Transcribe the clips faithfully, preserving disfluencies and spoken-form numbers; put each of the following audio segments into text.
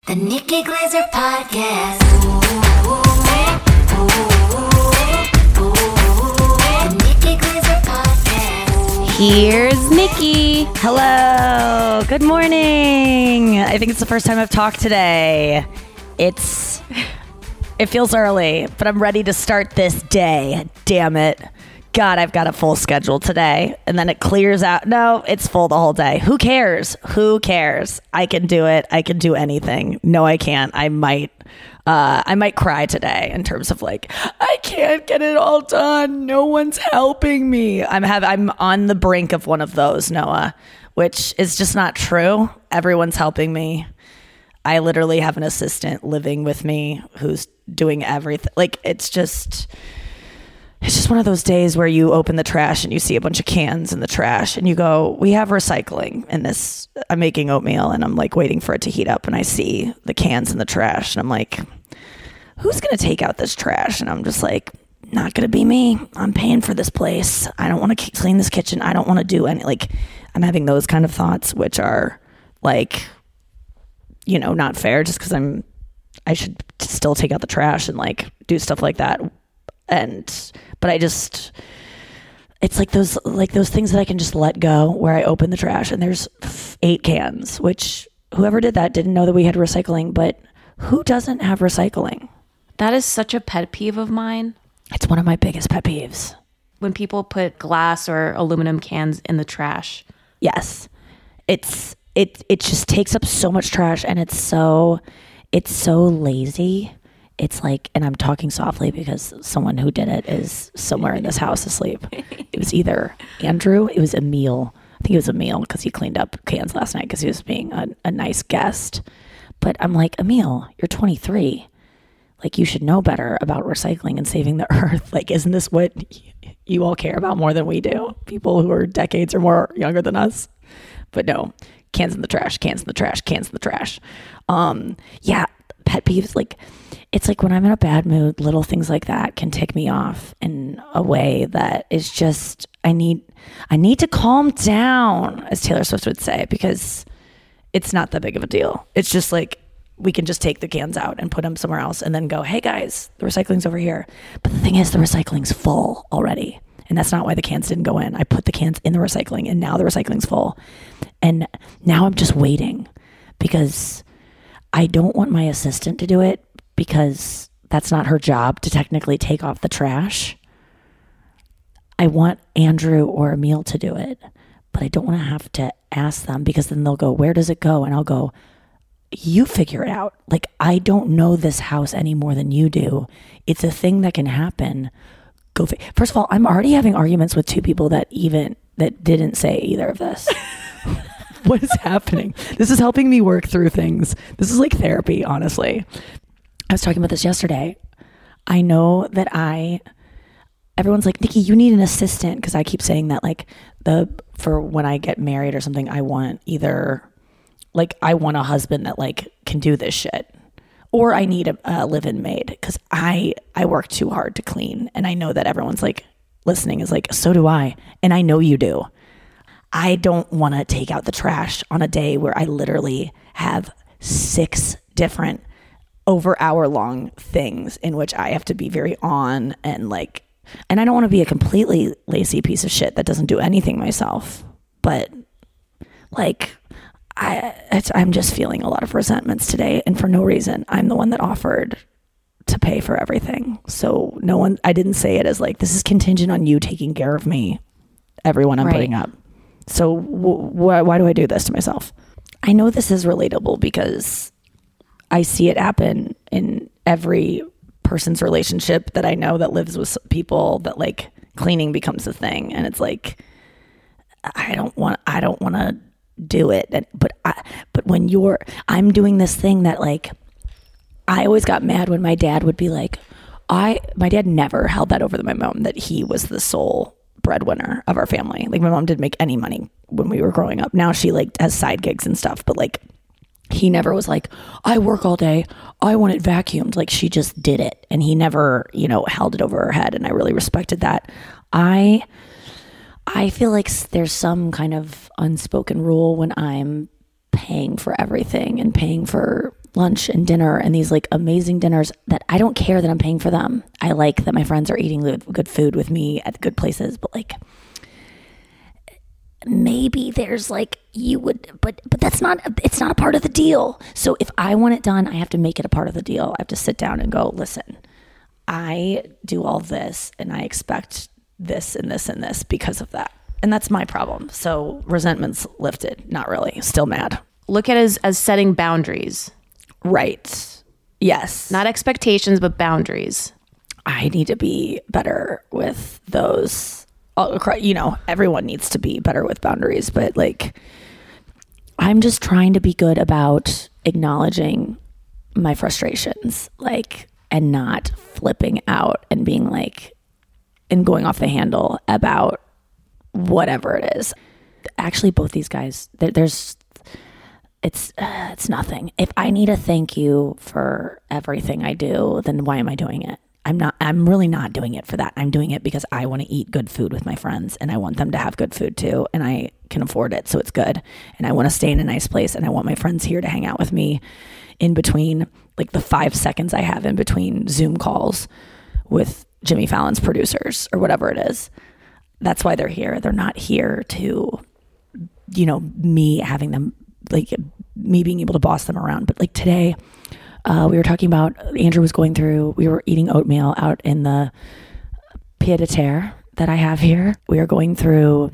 The Nikki Glazer Podcast. Ooh, ooh, ooh, ooh, the Nikki Glazer Podcast. Here's Nikki. Hello. Good morning. I think it's the first time I've talked today. It's, it feels early, but I'm ready to start this day. Damn it. God, I've got a full schedule today. And then it clears out. No, it's full the whole day. Who cares? Who cares? I can do it. I can do anything. No, I can't. I might, uh, I might cry today in terms of like, I can't get it all done. No one's helping me. I'm have, I'm on the brink of one of those, Noah, which is just not true. Everyone's helping me. I literally have an assistant living with me who's doing everything. Like, it's just... It's just one of those days where you open the trash and you see a bunch of cans in the trash and you go, we have recycling in this. I'm making oatmeal and I'm like waiting for it to heat up and I see the cans in the trash and I'm like, who's going to take out this trash? And I'm just like, not going to be me. I'm paying for this place. I don't want to clean this kitchen. I don't want to do any, like, I'm having those kind of thoughts, which are like, you know, not fair just because I'm, I should still take out the trash and like do stuff like that. And, but I just, it's like those, like those things that I can just let go where I open the trash and there's eight cans, which whoever did that didn't know that we had recycling, but who doesn't have recycling? That is such a pet peeve of mine. It's one of my biggest pet peeves. When people put glass or aluminum cans in the trash. Yes. It's, it, it just takes up so much trash and it's so, it's so lazy. It's like, and I'm talking softly because someone who did it is somewhere in this house asleep. It was either Andrew, it was Emil. I think it was Emil because he cleaned up cans last night because he was being a, a nice guest. But I'm like, Emil, you're twenty-three. Like, you should know better about recycling and saving the earth. Like, isn't this what you all care about more than we do? People who are decades or more younger than us. But no, cans in the trash, cans in the trash, cans in the trash. Um, yeah, pet peeves, like, it's like when I'm in a bad mood, little things like that can tick me off in a way that is just, I need, I need to calm down, as Taylor Swift would say, because it's not that big of a deal. It's just like, we can just take the cans out and put them somewhere else and then go, hey guys, the recycling's over here. But the thing is, the recycling's full already. And that's not why the cans didn't go in. I put the cans in the recycling and now the recycling's full. And now I'm just waiting because I don't want my assistant to do it, because that's not her job to technically take off the trash. I want Andrew or Emil to do it, but I don't want to have to ask them because then they'll go, where does it go? And I'll go, you figure it out. Like, I don't know this house any more than you do. It's a thing that can happen. Go. Fi- First of all, I'm already having arguments with two people that even, that didn't say either of this. What is happening? This is helping me work through things. This is like therapy, honestly. I was talking about this yesterday. I know that I, everyone's like, Nikki, you need an assistant. Because I keep saying that, like, the, for when I get married or something, I want either, like, I want a husband that, like, can do this shit. Or I need a, a live-in maid. Because I, I work too hard to clean. And I know that everyone's, like, listening is like, so do I. And I know you do. I don't want to take out the trash on a day where I literally have six different over hour long things in which I have to be very on and like, and I don't want to be a completely lazy piece of shit that doesn't do anything myself, but like, I, it's, I'm just feeling a lot of resentments today. And for no reason. I'm the one that offered to pay for everything. So no one, I didn't say it as like, this is contingent on you taking care of me, everyone I'm right. putting up. So w- wh- why do I do this to myself? I know this is relatable because I see it happen in every person's relationship that I know that lives with people, that like cleaning becomes a thing. And it's like, I don't want, I don't want to do it. And, but I, but when you're, I'm doing this thing that like, I always got mad when my dad would be like, I, my dad never held that over to my mom, that he was the sole breadwinner of our family. Like, my mom didn't make any money when we were growing up. Now she like has side gigs and stuff, but like, he never was like, I work all day, I want it vacuumed. Like, she just did it. And he never, you know, held it over her head. And I really respected that. I, I feel like there's some kind of unspoken rule when I'm paying for everything and paying for lunch and dinner and these like amazing dinners that I don't care that I'm paying for them. I like that my friends are eating good, good food with me at good places, but like maybe there's like you would, but but that's not, it's not a part of the deal. So if I want it done, I have to make it a part of the deal. I have to sit down and go, listen, I do all this and I expect this and this and this because of that. And that's my problem. So resentment's lifted. Not really. Still mad. Look at it as, as setting boundaries. Right. Yes. Not expectations, but boundaries. I need to be better with those. You know, everyone needs to be better with boundaries, but like, I'm just trying to be good about acknowledging my frustrations, like, and not flipping out and being like, and going off the handle about whatever it is. Actually, both these guys, there, there's, it's, uh, it's nothing. If I need a thank you for everything I do, then why am I doing it? I'm not, I'm really not doing it for that. I'm doing it because I want to eat good food with my friends and I want them to have good food too. And I can afford it. So it's good. And I want to stay in a nice place and I want my friends here to hang out with me in between like the five seconds I have in between Zoom calls with Jimmy Fallon's producers or whatever it is. That's why they're here. They're not here to, you know, me having them, like me being able to boss them around. But like today, uh, we were talking about, Andrew was going through, we were eating oatmeal out in the pied-à-terre that I have here. We were going through,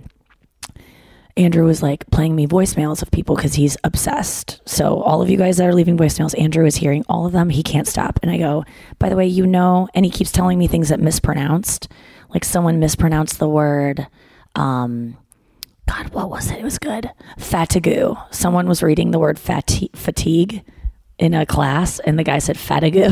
Andrew was like playing me voicemails of people because he's obsessed. So all of you guys that are leaving voicemails, Andrew is hearing all of them. He can't stop. And I go, by the way, you know, and he keeps telling me things that mispronounced. Like someone mispronounced the word, um, God, what was it? It was good. Fatigue. Someone was reading the word fati- fatigue in a class and the guy said fatigue.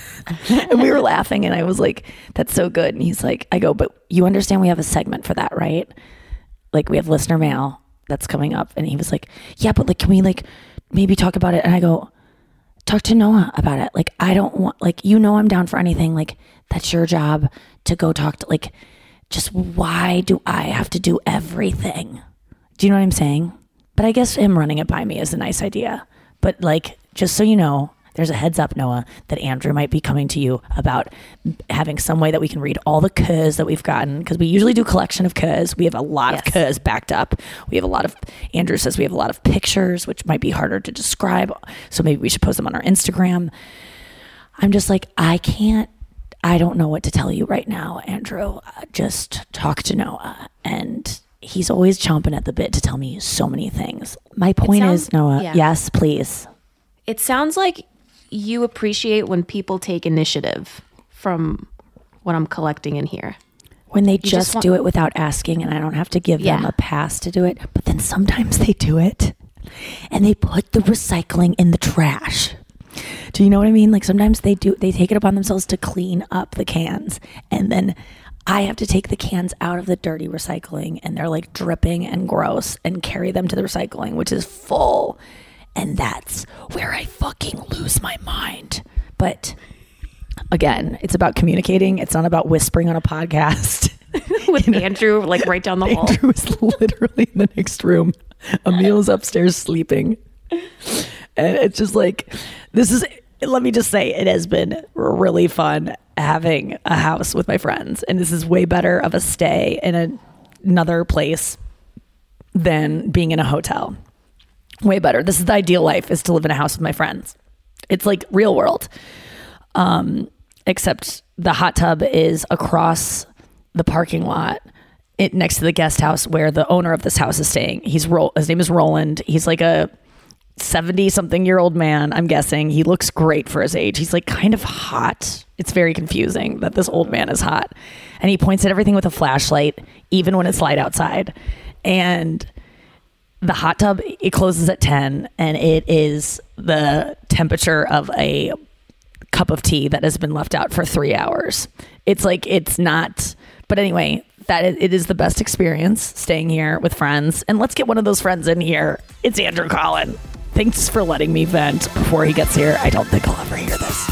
And we were laughing and I was like, that's so good. And he's like, I go, but you understand we have a segment for that, right? Like we have listener mail that's coming up. And he was like, yeah, but like, can we like maybe talk about it? And I go, talk to Noah about it. Like, I don't want, like, you know, I'm down for anything. Like, that's your job to go talk to, like, just why do I have to do everything? Do you know what I'm saying? But I guess him running it by me is a nice idea. But like, just so you know, there's a heads up, Noah, that Andrew might be coming to you about having some way that we can read all the cuz that we've gotten. Because we usually do a collection of cuz. We have a lot yes. of cuz backed up. We have a lot of, Andrew says we have a lot of pictures, which might be harder to describe. So maybe we should post them on our Instagram. I'm just like, I can't, I don't know what to tell you right now, Andrew. Uh, just talk to Noah. And he's always chomping at the bit to tell me so many things. My point sounds, is, Noah, yeah. yes, please. It sounds like you appreciate when people take initiative from what I'm collecting in here. When they just, just want- do it without asking and I don't have to give yeah. them a pass to do it. But then sometimes they do it and they put the recycling in the trash. Do you know what I mean? Like sometimes they do, they take it upon themselves to clean up the cans and then I have to take the cans out of the dirty recycling and they're like dripping and gross and carry them to the recycling, which is full. And that's where I fucking lose my mind. But again, it's about communicating. It's not about whispering on a podcast. With you know? Andrew, like right down the hall. Andrew is literally in the next room. Emil's upstairs sleeping. And it's just like, this is, let me just say, it has been really fun having a house with my friends. And this is way better of a stay in a, another place than being in a hotel. Way better. This is the ideal life, is to live in a house with my friends. It's like real world. Um, except the hot tub is across the parking lot it, next to the guest house where the owner of this house is staying. He's Ro- His name is Roland. He's like a seventy something year old man, I'm guessing. He looks great for his age. He's like kind of hot. It's very confusing that this old man is hot. And he points at everything with a flashlight, even when it's light outside. And the hot tub, it closes at ten and it is the temperature of a cup of tea that has been left out for three hours. It's like, it's not, but anyway, that is, it is the best experience staying here with friends. And let's get one of those friends in here. It's Andrew Collin. Thanks for letting me vent before he gets here. I don't think I'll ever hear this.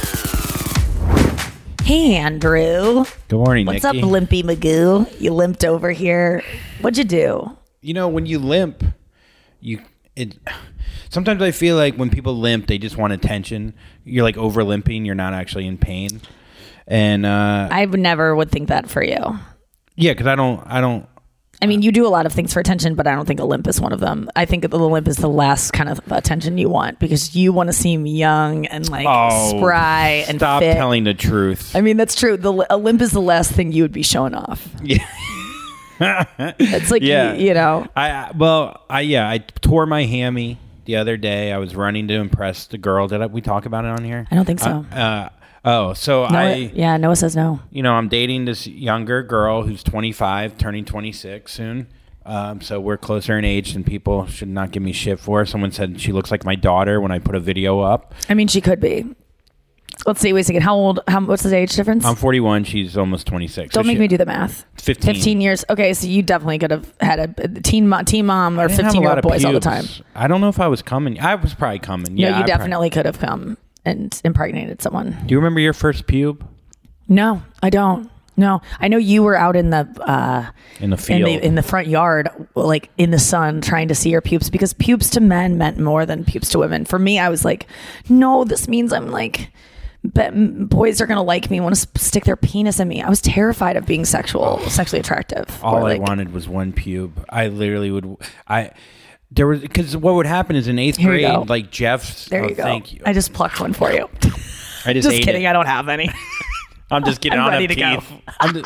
Hey, Andrew. Good morning, What's Nikki. up, Limpy Magoo? You limped over here. What'd you do? You know, when you limp, you it sometimes I feel like when people limp, they just want attention. You're like over limping. You're not actually in pain. And uh, I would never would think that for you. yeah, because I don't, I don't. I mean, you do a lot of things for attention, but I don't think a limp is one of them. I think the limp is the last kind of attention you want because you want to seem young and like Oh, spry and stop fit. telling the truth. I mean, that's true. The a limp is the last thing you would be showing off. Yeah. It's like, Yeah. you, you know. I I- well, I yeah, I tore my hammy the other day. I was running to impress the girl. Did I, we talk about it on here? I don't think so. Uh, uh, oh, so Noah, I yeah, Noah says no. you know, I'm dating this younger girl who's twenty-five, turning twenty-six soon. Um, so we're closer in age, and people should not give me shit for. Someone said she looks like my daughter when I put a video up. I mean, she could be. Let's see. Wait a second. How old? How, what's the age difference? I'm forty-one. She's almost twenty-six. Don't so make she- me do the math. fifteen. fifteen years. Okay, so you definitely could have had a teen mom, teen mom or I didn't have a fifteen year lot old of boys all the pubes. time. I don't know if I was coming. I was probably coming. No, Yeah, you I probably- definitely could have come and impregnated someone. Do you remember your first pube No, I don't. No, I know you were out in the uh, in the in field? the in the front yard, like in the sun, trying to see your pubes because pubes to men meant more than pubes to women. For me, I was like, no, this means I'm like, but boys are gonna like me, want to stick their penis in me. I was terrified of being sexual, sexually attractive. All Or, I like, wanted was one pube. I literally would. I there was because what would happen is in eighth Here you grade, go. like Jeff's. There oh, you go. Thank you. I just plucked one for you. I just, Just ate kidding. It. I don't have any. I'm just kidding. I'm I don't ready have to go. teeth. I'm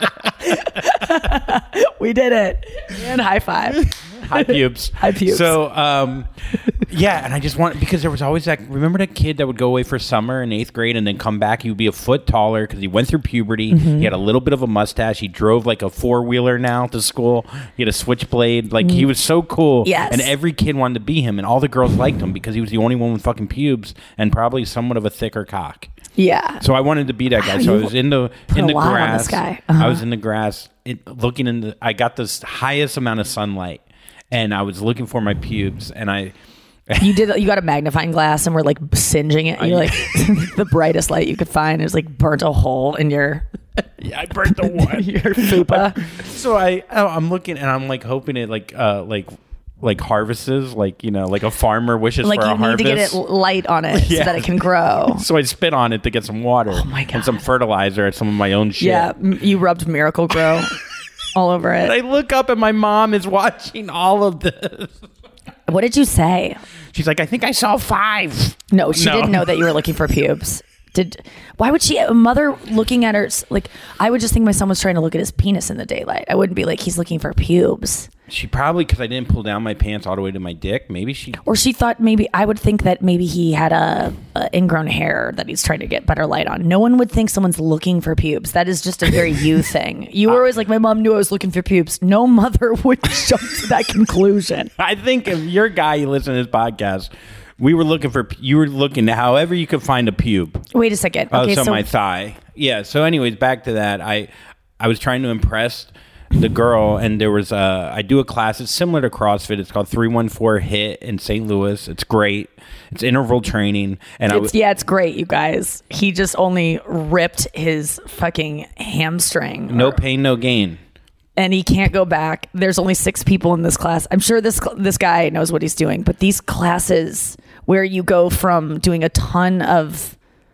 just, We did it. And high five. high pubes. High pubes. So, um, yeah, and I just want because there was always that. Remember that kid that would go away for summer in eighth grade and then come back? He would be a foot taller because he went through puberty. Mm-hmm. He had a little bit of a mustache. He drove like a four wheeler now to school. He had a switchblade. Like he was so cool. Mm. Yes. And every kid wanted to be him, and all the girls liked him because he was the only one with fucking pubes and probably somewhat of a thicker cock. Yeah. So I wanted to be that guy. Wow, So I you was in the put in a the lot on grass. this guy. Uh-huh. I was in the grass, it, looking in the. I got the highest amount of sunlight, and I was looking for my pubes, and I. You did. You got a magnifying glass and were like singeing it. You're like the brightest light you could find. It was like burnt a hole in your Yeah, I burnt the one. your fupa. So I, I'm looking, and I'm like hoping it like, uh, like, like harvests, like you know, like a farmer wishes Like for you a need harvest. to get it light on it Yeah. so that it can grow. So I spit on it to get some water Oh my God. and some fertilizer and some of my own shit. Yeah, m- you rubbed Miracle Grow all over And I it. look up, and my mom is watching all of this. What did you say? She's like, I think I saw five. No, she No. didn't know that you were looking for pubes. Did why would she? A mother looking at her like I would just think my son was trying to look at his penis in the daylight. I wouldn't be like he's looking for pubes. She probably, because I didn't pull down my pants all the way to my dick. Maybe she. Or she thought maybe I would think that maybe he had a, a ingrown hair that he's trying to get better light on. No one would think someone's looking for pubes. That is just a very you thing. You were always like, my mom knew I was looking for pubes. No mother would jump to that conclusion. I think if you're a guy, you listen to this podcast. We were looking for. You were looking however you could find a pube. Wait a second. Oh, Okay, so, so my thigh. Yeah. So, anyways, back to that. I, I was trying to impress the girl, and there was a. I do a class. It's similar to CrossFit. It's called three one four HIIT in Saint Louis. It's great. It's interval training, and I. it's, yeah, it's great, you guys. He just only ripped his fucking hamstring. No or- pain, no gain. and he can't go back. There's only six people in this class. I'm sure this this guy knows what he's doing, but these classes where you go from doing a ton of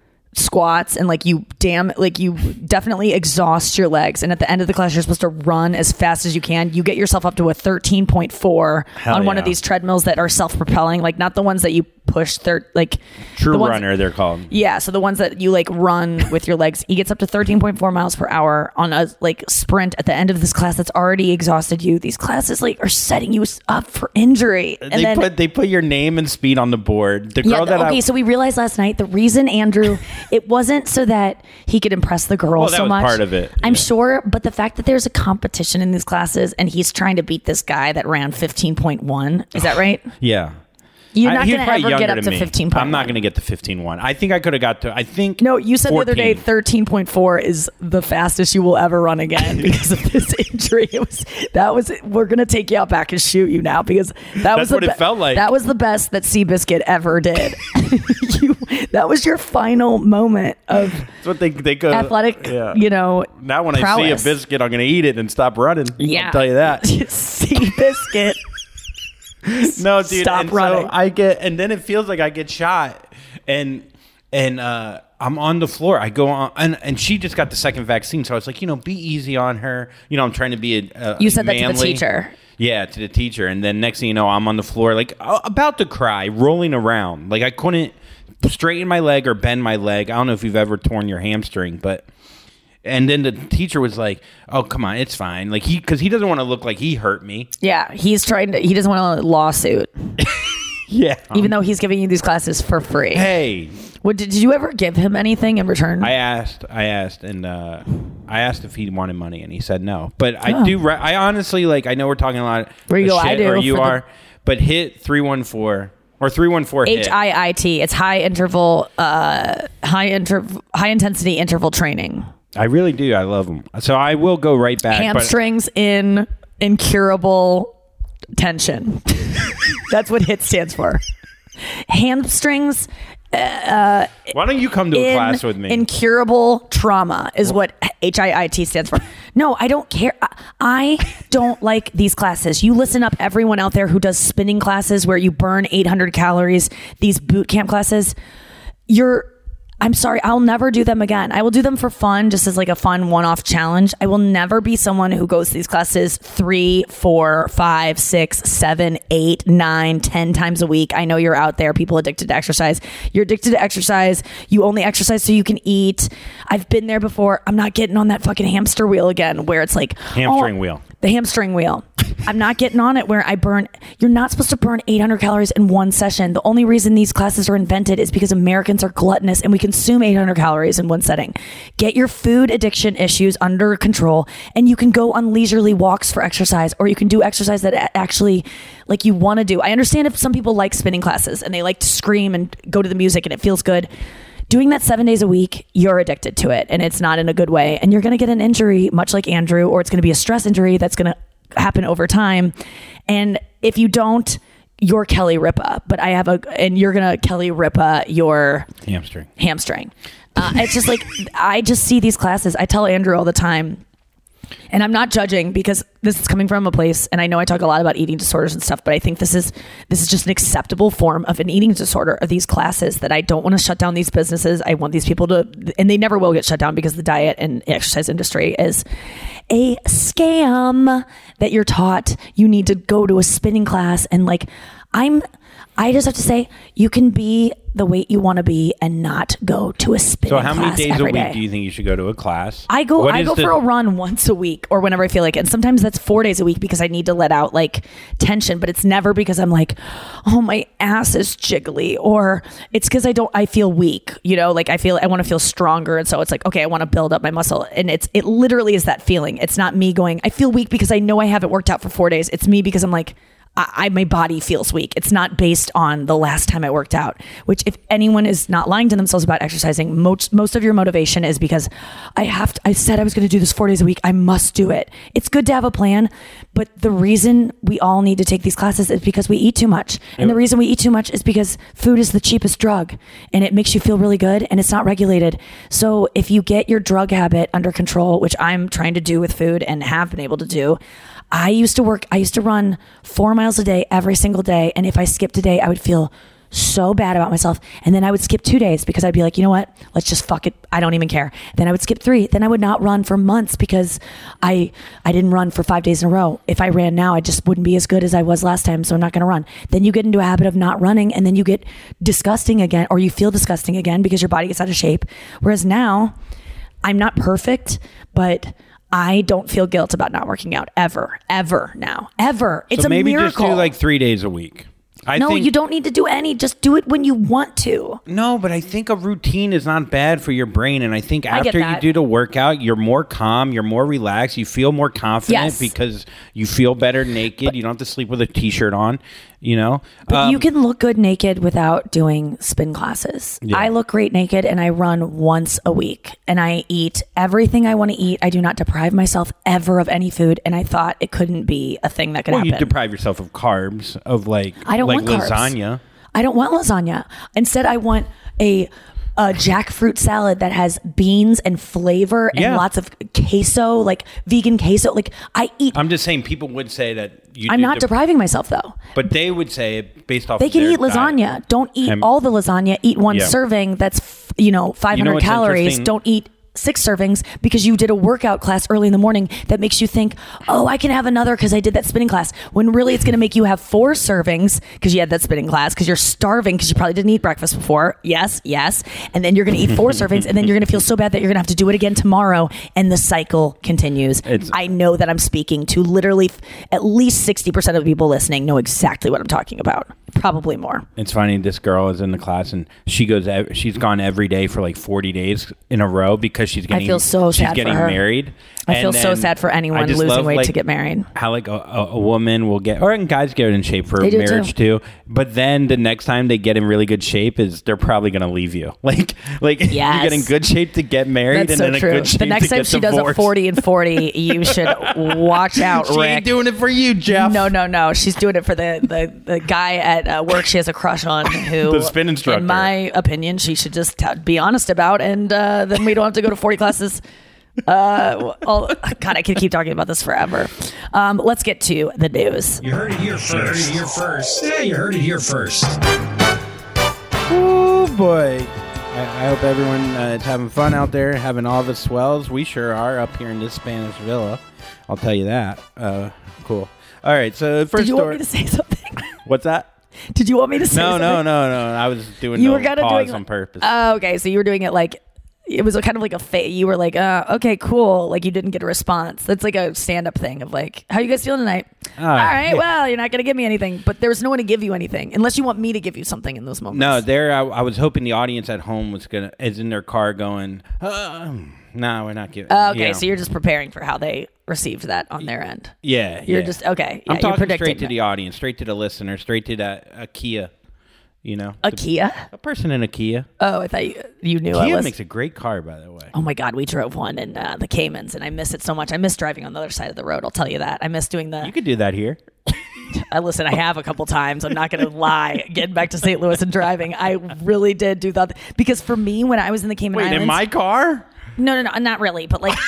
squats and like you damn like you definitely exhaust your legs, and at the end of the class you're supposed to run as fast as you can. You get yourself up to a thirteen point four Hell on one yeah. of these treadmills that are self-propelling, like not the ones that you push third like True the ones- runner, they're called. yeah, so the ones that you like run with your legs. He gets up to thirteen point four miles per hour on a like sprint at the end of this class that's already exhausted you. These classes like are setting you up for injury. And they then put they put your name and speed on the board. The girl yeah, that okay, I, so we realized last night the reason Andrew it wasn't so that he could impress the girl Well, that so was much. part of it, I'm yeah. sure, but the fact that there's a competition in these classes and he's trying to beat this guy that ran fifteen point one. Is that right? yeah. You're I- not he was going to probably ever get younger up than to me. fifteen point one. I'm not going to get to fifteen point one. I think I could have got to. I think No, you said the other day fourteen. thirteen point four is the fastest you will ever run again because of this injury. It was that was we're gonna take you out back and shoot you now because that was the what it felt like. That was the best that Seabiscuit ever did. you, that was your final moment of That's what they they go. athletic. Yeah. You know. Now when I prowess. see a biscuit, I'm going to eat it and stop running. Yeah. I'll tell you that. Seabiscuit. No, dude. Stop and running. So I get, and then it feels like I get shot, and and uh, I'm on the floor. I go on, and, and she just got the second vaccine, so I was like, you know, be easy on her. You know, I'm trying to be a, a You said that to the manly. teacher. Yeah, to the teacher, and then next thing you know, I'm on the floor, like uh, about to cry, rolling around, like I couldn't straighten my leg or bend my leg. I don't know if you've ever torn your hamstring, but. And then the teacher was like, "Oh, come on, it's fine." Like he, because he doesn't want to look like he hurt me. Yeah, he's trying to. He doesn't want a lawsuit, Yeah. even though he's giving you these classes for free. Hey, What did you ever give him anything in return? I asked, I asked, and uh, I asked if he wanted money, and he said no. But I Oh. do. Re- I honestly like. I know we're talking a lot. Where you of go, I shit, do or you for the- are, but hit three one four or three one four. H I I T. It's high interval, uh, high interval, high intensity interval training. I really do. I love them. So I will go right back. but- Hamstrings in incurable tension. That's what HIT stands for. Hamstrings Why don't you come to a in class with me? incurable trauma is what H I I T stands for. No, I don't care. I- I don't like these classes. You listen up, everyone out there who does spinning classes where you burn eight hundred calories, these boot camp classes, you're I'm sorry, I'll never do them again. I will do them for fun, just as like a fun one-off challenge. I will never be someone who goes to these classes three, four, five, six, seven, eight, nine, ten times a week. I know you're out there, people addicted to exercise. You're addicted to exercise. You only exercise so you can eat. I've been there before. I'm not getting on that fucking hamster wheel again, where it's like Hamstring oh, wheel. The hamstring wheel. I'm not getting on it where I burn. You're not supposed to burn eight hundred calories in one session. The only reason these classes are invented is because Americans are gluttonous and we consume eight hundred calories in one setting. Get your food addiction issues under control, and you can go on leisurely walks for exercise, or you can do exercise that a- actually like you want to do. I understand if some people like spinning classes and they like to scream and go to the music and it feels good. Doing that seven days a week, you're addicted to it, and it's not in a good way. And you're going to get an injury, much like Andrew, or it's going to be a stress injury that's going to happen over time. And if you don't, you're Kelly Ripa. But I have a, and you're going to Kelly Ripa your Hamstring. hamstring. Uh, it's just like, I just see these classes. I tell Andrew all the time, and I'm not judging because this is coming from a place, and I know I talk a lot about eating disorders and stuff, but I think this is this is just an acceptable form of an eating disorder, of these classes, that I don't want to shut down these businesses. I want these people to, and they never will get shut down, because the diet and exercise industry is a scam that you're taught you need to go to a spinning class. And like, I'm, I just have to say, you can be the weight you want to be and not go to a spinning So class how many days a every week day. do you think you should go to a class? I go What I is go the- for a run once a week, or whenever I feel like it. And sometimes that's four days a week because I need to let out like tension, but it's never because I'm like, oh, my ass is jiggly, or it's because I don't I feel weak, you know, like I feel I want to feel stronger. And so it's like, okay, I want to build up my muscle. And it's it literally is that feeling. It's not me going, I feel weak because I know I haven't worked out for four days. It's me because I'm like, I, I my body feels weak. It's not based on the last time I worked out, which if anyone is not lying to themselves about exercising, most most of your motivation is because I have to, I said I was going to do this four days a week. I must do it. It's good to have a plan, but the reason we all need to take these classes is because we eat too much. And the reason we eat too much is because food is the cheapest drug, and it makes you feel really good, and it's not regulated. So if you get your drug habit under control, which I'm trying to do with food and have been able to do, I used to work, I used to run four miles a day every single day. And if I skipped a day, I would feel so bad about myself. And then I would skip two days because I'd be like, you know what? Let's just fuck it. I don't even care. Then I would skip three. Then I would not run for months because I, I didn't run for five days in a row. If I ran now, I just wouldn't be as good as I was last time. So I'm not going to run. Then you get into a habit of not running, and then you get disgusting again, or you feel disgusting again because your body gets out of shape. Whereas now, I'm not perfect, but I don't feel guilt about not working out ever, ever now, ever. It's so a maybe miracle. just do like three days a week. I no, think, you don't need to do any. Just do it when you want to. No, but I think a routine is not bad for your brain. And I think I get after you that. do the workout, you're more calm, you're more relaxed, you feel more confident Yes. because you feel better naked. You don't have to sleep with a t-shirt on, you know? But Um, you can look good naked without doing spin classes. Yeah. I look great naked, and I run once a week, and I eat everything I want to eat. I do not deprive myself ever of any food. And I thought it couldn't be a thing that could well, you happen. deprive yourself of carbs, of like, I don't like want carbs. lasagna. I don't want lasagna. Instead, I want a a jackfruit salad that has beans and flavor and Yeah. lots of queso, like vegan queso. Like I eat. I'm just saying people would say that you I'm did not the- depriving myself though. But they would say it based off They of can their eat lasagna. diet. Don't eat And- all the lasagna. Eat one Yeah. serving. That's f- you know five hundred what's calories. interesting? Don't eat six servings because you did a workout class early in the morning that makes you think, oh, I can have another because I did that spinning class. When really it's going to make you have four servings because you had that spinning class because you're starving because you probably didn't eat breakfast before. Yes, yes. And then you're going to eat four servings and then you're going to feel so bad that you're going to have to do it again tomorrow. And the cycle continues. It's- I know that I'm speaking to literally f- at least sixty percent of the people listening know exactly what I'm talking about. Probably more. It's funny. This girl is in the class, and she goes. ev- She's gone every day for like forty days in a row because she's getting. feel so she's sad for getting her. married. I And feel so then sad for I anyone just losing love, weight like, to get married. How like a, a, a woman will get, or guys get in shape for They do marriage too. But then the next time they get in really good shape is they're probably gonna leave you. Like like you Yes. get in good shape to get married, That's and so then true. a good shape The next to time get she does a divorced. forty and forty, you should watch out, She Rick. ain't doing it for you, Jeff. No, no, no. She's doing it for the, the, the guy at uh, work she has a crush on who, The spin instructor. in my opinion, she should just t- be honest about, and uh, then we don't have to go to forty classes. Uh, well, God, I could keep talking about this forever. Um, let's get to the news. You heard it here first. You heard it here first. Yeah, you heard it here first. Oh boy. I, I hope everyone uh, is having fun out there, having all the swells. We sure are up here in this Spanish villa. I'll tell you that. Uh, cool. All right. So the first Did you want story. me to say something? What's that? Did you want me to say No, something? no, no, no. I was doing You no were kind of pause doing on purpose. Oh, okay. So you were doing it like it was a kind of like a fa- you were like, uh, okay, cool. Like you didn't get a response. That's like a stand-up thing of like, how you guys feeling tonight? Oh, All right. yeah. Well, you're not gonna give me anything, but there was no one to give you anything unless you want me to give you something in those moments. no, there. I, I was hoping the audience at home was gonna is in their car going. Uh, no, we're not giving. Oh, okay, you know. so you're just preparing for how they received that on their end. Yeah, You're yeah. just okay. Yeah, I'm you're talking predicting straight to it. the audience, straight to the listener, straight to that a Kia. You know, A The- Kia? a person in a Kia. Oh, I thought you, you knew I Kia was. makes a great car, by the way. Oh my God, we drove one in uh, the Caymans, and I miss it so much. I miss driving on the other side of the road. I'll tell you that. I miss doing the. You could do that here. I listen, I have a couple times. I'm not going to lie. Getting back to Saint Louis and driving, I really did do that because for me, when I was in the Cayman Wait, Islands, in my car? no, no, no, not really. But like,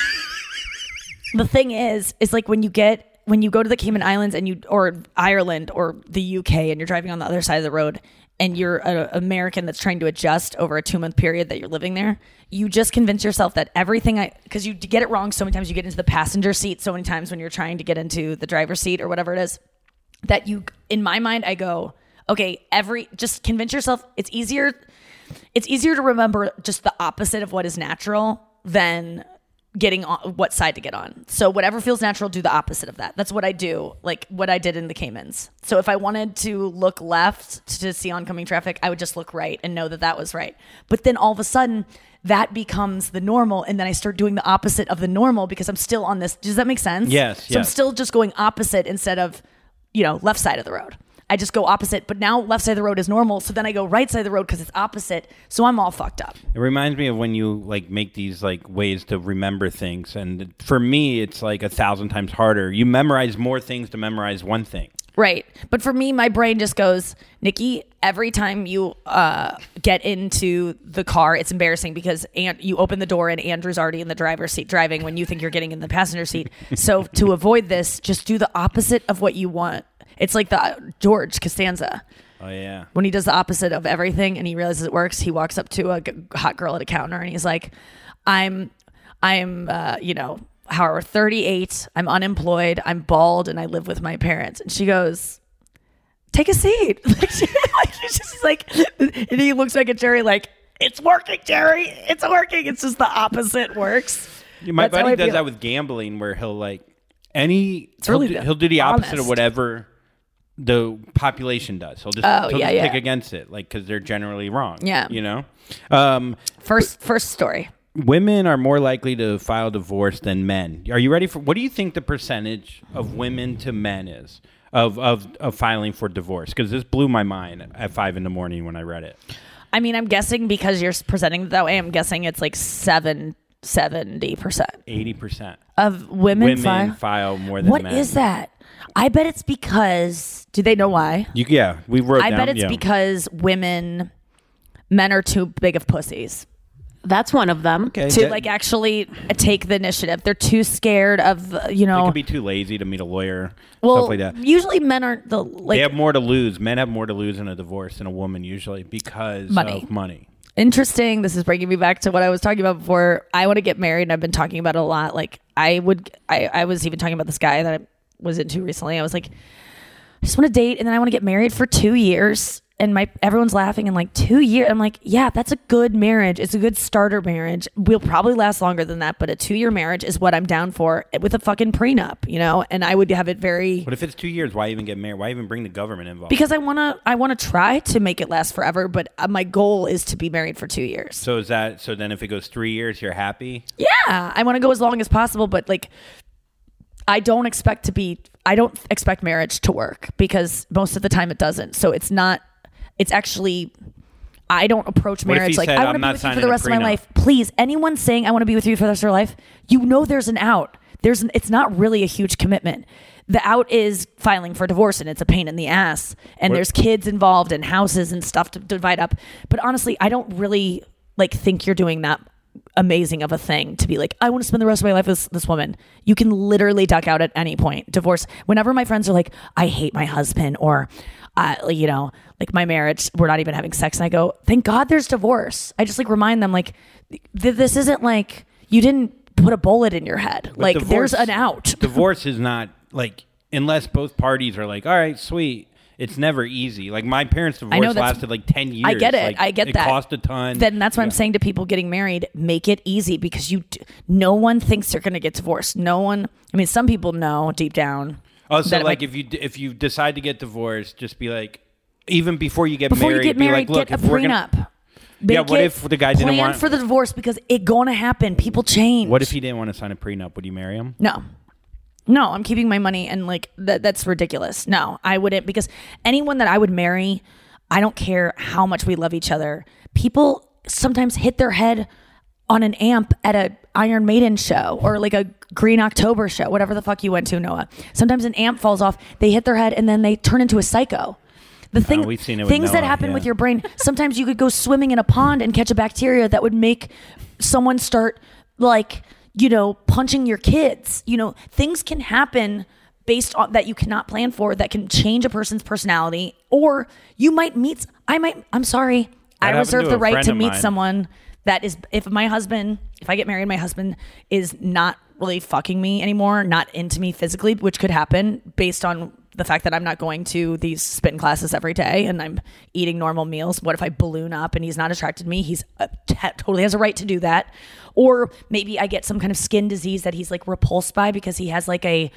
the thing is, is like when you get when you go to the Cayman Islands and you or Ireland or the U K and you're driving on the other side of the road and you're an American that's trying to adjust over a two month period that you're living there, you just convince yourself that everything I because you get it wrong so many times. You get into the passenger seat so many times when you're trying to get into the driver's seat or whatever it is. That you, in my mind, I go, okay, every, just convince yourself it's easier, it's easier to remember just the opposite of what is natural than getting on what side to get on. So whatever feels natural, do the opposite of that. That's what I do, like what I did in the Caymans. So if I wanted to look left to see oncoming traffic, I would just look right and know that that was right. But then all of a sudden, that becomes the normal, and then I start doing the opposite of the normal because I'm still on this. Does that make sense? Yes, So I'm yes. still just going opposite instead of, you know, left side of the road. I just go opposite, but now left side of the road is normal. So then I go right side of the road because it's opposite. So I'm all fucked up. It reminds me of when you like make these like ways to remember things, and for me, it's like a thousand times harder. You memorize more things to memorize one thing. Right. But for me, my brain just goes, Nikki, every time you uh, get into the car, it's embarrassing because Aunt, you open the door and Andrew's already in the driver's seat driving when you think you're getting in the passenger seat. So to avoid this, just do the opposite of what you want. It's like the uh, George Costanza. Oh yeah. When he does the opposite of everything and he realizes it works, he walks up to a g- hot girl at a counter and he's like, I'm, I'm, uh, you know, however, thirty-eight, I'm unemployed, I'm bald, and I live with my parents. And she goes, take a seat. Like, she, like she's just like, and he looks back at Jerry like, it's working, Jerry. It's working. It's just the opposite works. My That's how buddy I does feel. that with gambling, where he'll like any It's really he'll, do, the- he'll do the opposite honest. of whatever the population does. He'll just, Oh, he'll yeah, just yeah. pick against it, like because they're generally wrong. Yeah. you know. Um, First, first story. women are more likely to file divorce than men. Are you ready for? What do you think the percentage of women to men is of of, of filing for divorce? Because this blew my mind at five in the morning when I read it. I mean, I'm guessing because you're presenting it that way, I'm guessing it's like seven, seventy percent Eighty percent of women, women file. file more than What men. is that? I bet it's because, do they know why? You, yeah, we wrote I down. bet it's yeah. because women men are too big of pussies That's one of them. Okay, to that- like actually take the initiative. They're too scared of, uh, you They know, could be too lazy to meet a lawyer, well, stuff like that. usually men aren't the like They have more to lose. Men have more to lose in a divorce than a woman usually because Money. of money. interesting. This is bringing me back to what I was talking about before. I want to get married, and I've been talking about it a lot. Like I would, I, I was even talking about this guy that I was into recently. I was like, I just want to date, and then I want to get married for two years. And my everyone's laughing, and like two years. I'm like, yeah, that's a good marriage. It's a good starter marriage. We'll probably last longer than that, but a two year marriage is what I'm down for with a fucking prenup, you know. And I would have it very. But if it's two years, why even get married? Why even bring the government involved? Because I want to I want to try to make it last forever, but uh, my goal is to be married for two years. So is that so? Then if it goes three years, you're happy. Yeah, I want to go as long as possible, but like I don't expect to be I don't expect marriage to work because most of the time it doesn't. So it's not it's actually I don't approach What if marriage he like said, I "I'm want to be not with you for signing the a rest of my prenup"? life. Please, anyone saying I want to be with you for the rest of your life, you know there's an out. There's an, it's not really a huge commitment. The out is filing for divorce, and it's a pain in the ass. And What- there's kids involved and houses and stuff to divide up. But honestly, I don't really like think you're doing that amazing of a thing to be like, I want to spend the rest of my life with this woman. You can literally duck out at any point. Divorce. Whenever my friends are like, I hate my husband, or uh, you know, like my marriage, we're not even having sex, and I go, thank God there's divorce. I just like remind them like, th- this isn't like you didn't put a bullet in your head. But like divorce- there's an out. Divorce is not like unless both parties are like, all right, sweet. It's never easy. Like my parents' divorce know that's- lasted like ten years. I get it. Like, I get it that. It cost a ton. Then that's why I'm Yeah. saying to people getting married, make it easy because you, d- no one thinks they're going to get divorced. No one. I mean, some people know deep down. Oh, so that it like might- if you d- if you decide to get divorced, just be like, even before you get before married, you get be married, like, look, get a if we're gonna- prenup. Yeah, Make what it- if the guy didn't plan want- for the divorce because it going to happen. People change. What if he didn't want to sign a prenup? Would you marry him? No. No, I'm keeping my money, and like that that's ridiculous. No, I wouldn't, because anyone that I would marry, I don't care how much we love each other. People sometimes hit their head on an amp at a Iron Maiden show or like a Green October show, whatever the fuck you went to, Noah. Sometimes an amp falls off, they hit their head, and then they turn into a psycho. The thing, we've seen it with things that Noah, happen yeah. with your brain. Sometimes you could go swimming in a pond and catch a bacteria that would make someone start like, you know, punching your kids. You know, things can happen based on that you cannot plan for, that can change a person's personality, or you might meet. I might. I'm sorry. That I happened reserve to the a right friend to of meet mine. someone that is. If my husband, if I get married, my husband is not really fucking me anymore, not into me physically, which could happen based on the fact that I'm not going to these spin classes every day and I'm eating normal meals. What if I balloon up and he's not attracted to me? He's uh, t- totally has a right to do that. Or maybe I get some kind of skin disease that he's like repulsed by because he has like a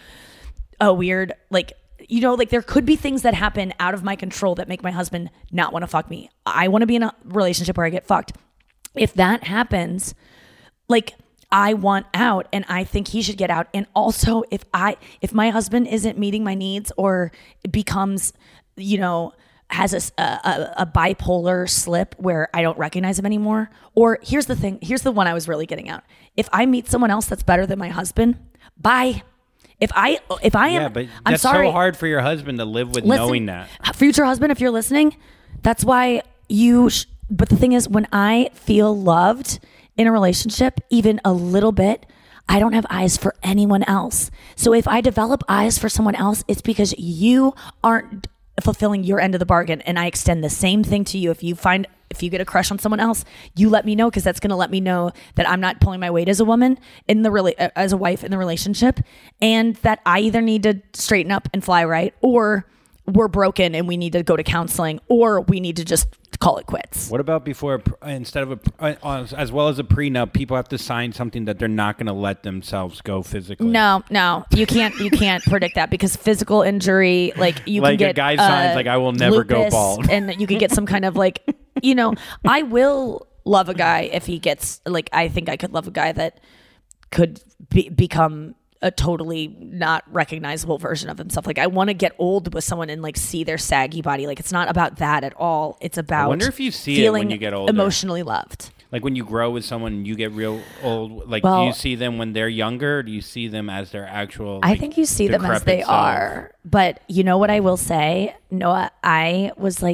a weird, like, you know, like there could be things that happen out of my control that make my husband not want to fuck me. I want to be in a relationship where I get fucked. If that happens, like, I want out, and I think he should get out. And also, if I if my husband isn't meeting my needs or becomes, you know, has a, a, a bipolar slip where I don't recognize him anymore, or here's the thing, here's the one I was really getting at. If I meet someone else that's better than my husband, bye. If I if I am, Yeah, but I'm that's sorry. so hard for your husband to live with Listen, knowing that. future husband, if you're listening, that's why you. Sh- but the thing is, when I feel loved in a relationship, even a little bit, I don't have eyes for anyone else. So if I develop eyes for someone else, it's because you aren't fulfilling your end of the bargain, and I extend the same thing to you. If you find if you get a crush on someone else, you let me know, because that's going to let me know that I'm not pulling my weight as a woman in the rela- as a wife in the relationship, and that I either need to straighten up and fly right, or we're broken and we need to go to counseling, or we need to just call it quits. What about before, a pr- instead of a, uh, as well as a prenup, people have to sign something that they're not going to let themselves go physically? No, no, you can't. You can't predict that, because physical injury, like you Like a can get guy signs, uh, like, I will never go lupus, bald. and you could get some kind of like, you know, I will love a guy if he gets like. I think I could love a guy that could be, become a totally not recognizable version of himself. Like I want to get old with someone and like see their saggy body. Like it's not about that at all. It's about wonder if you see it feeling when you get older. emotionally loved. Like when you grow with someone and you get real old, like Well- do you see them when they're younger, or do you see them as their actual, I like, think you see them as decrepit they self? are. But you know what I will say, Noah, I was like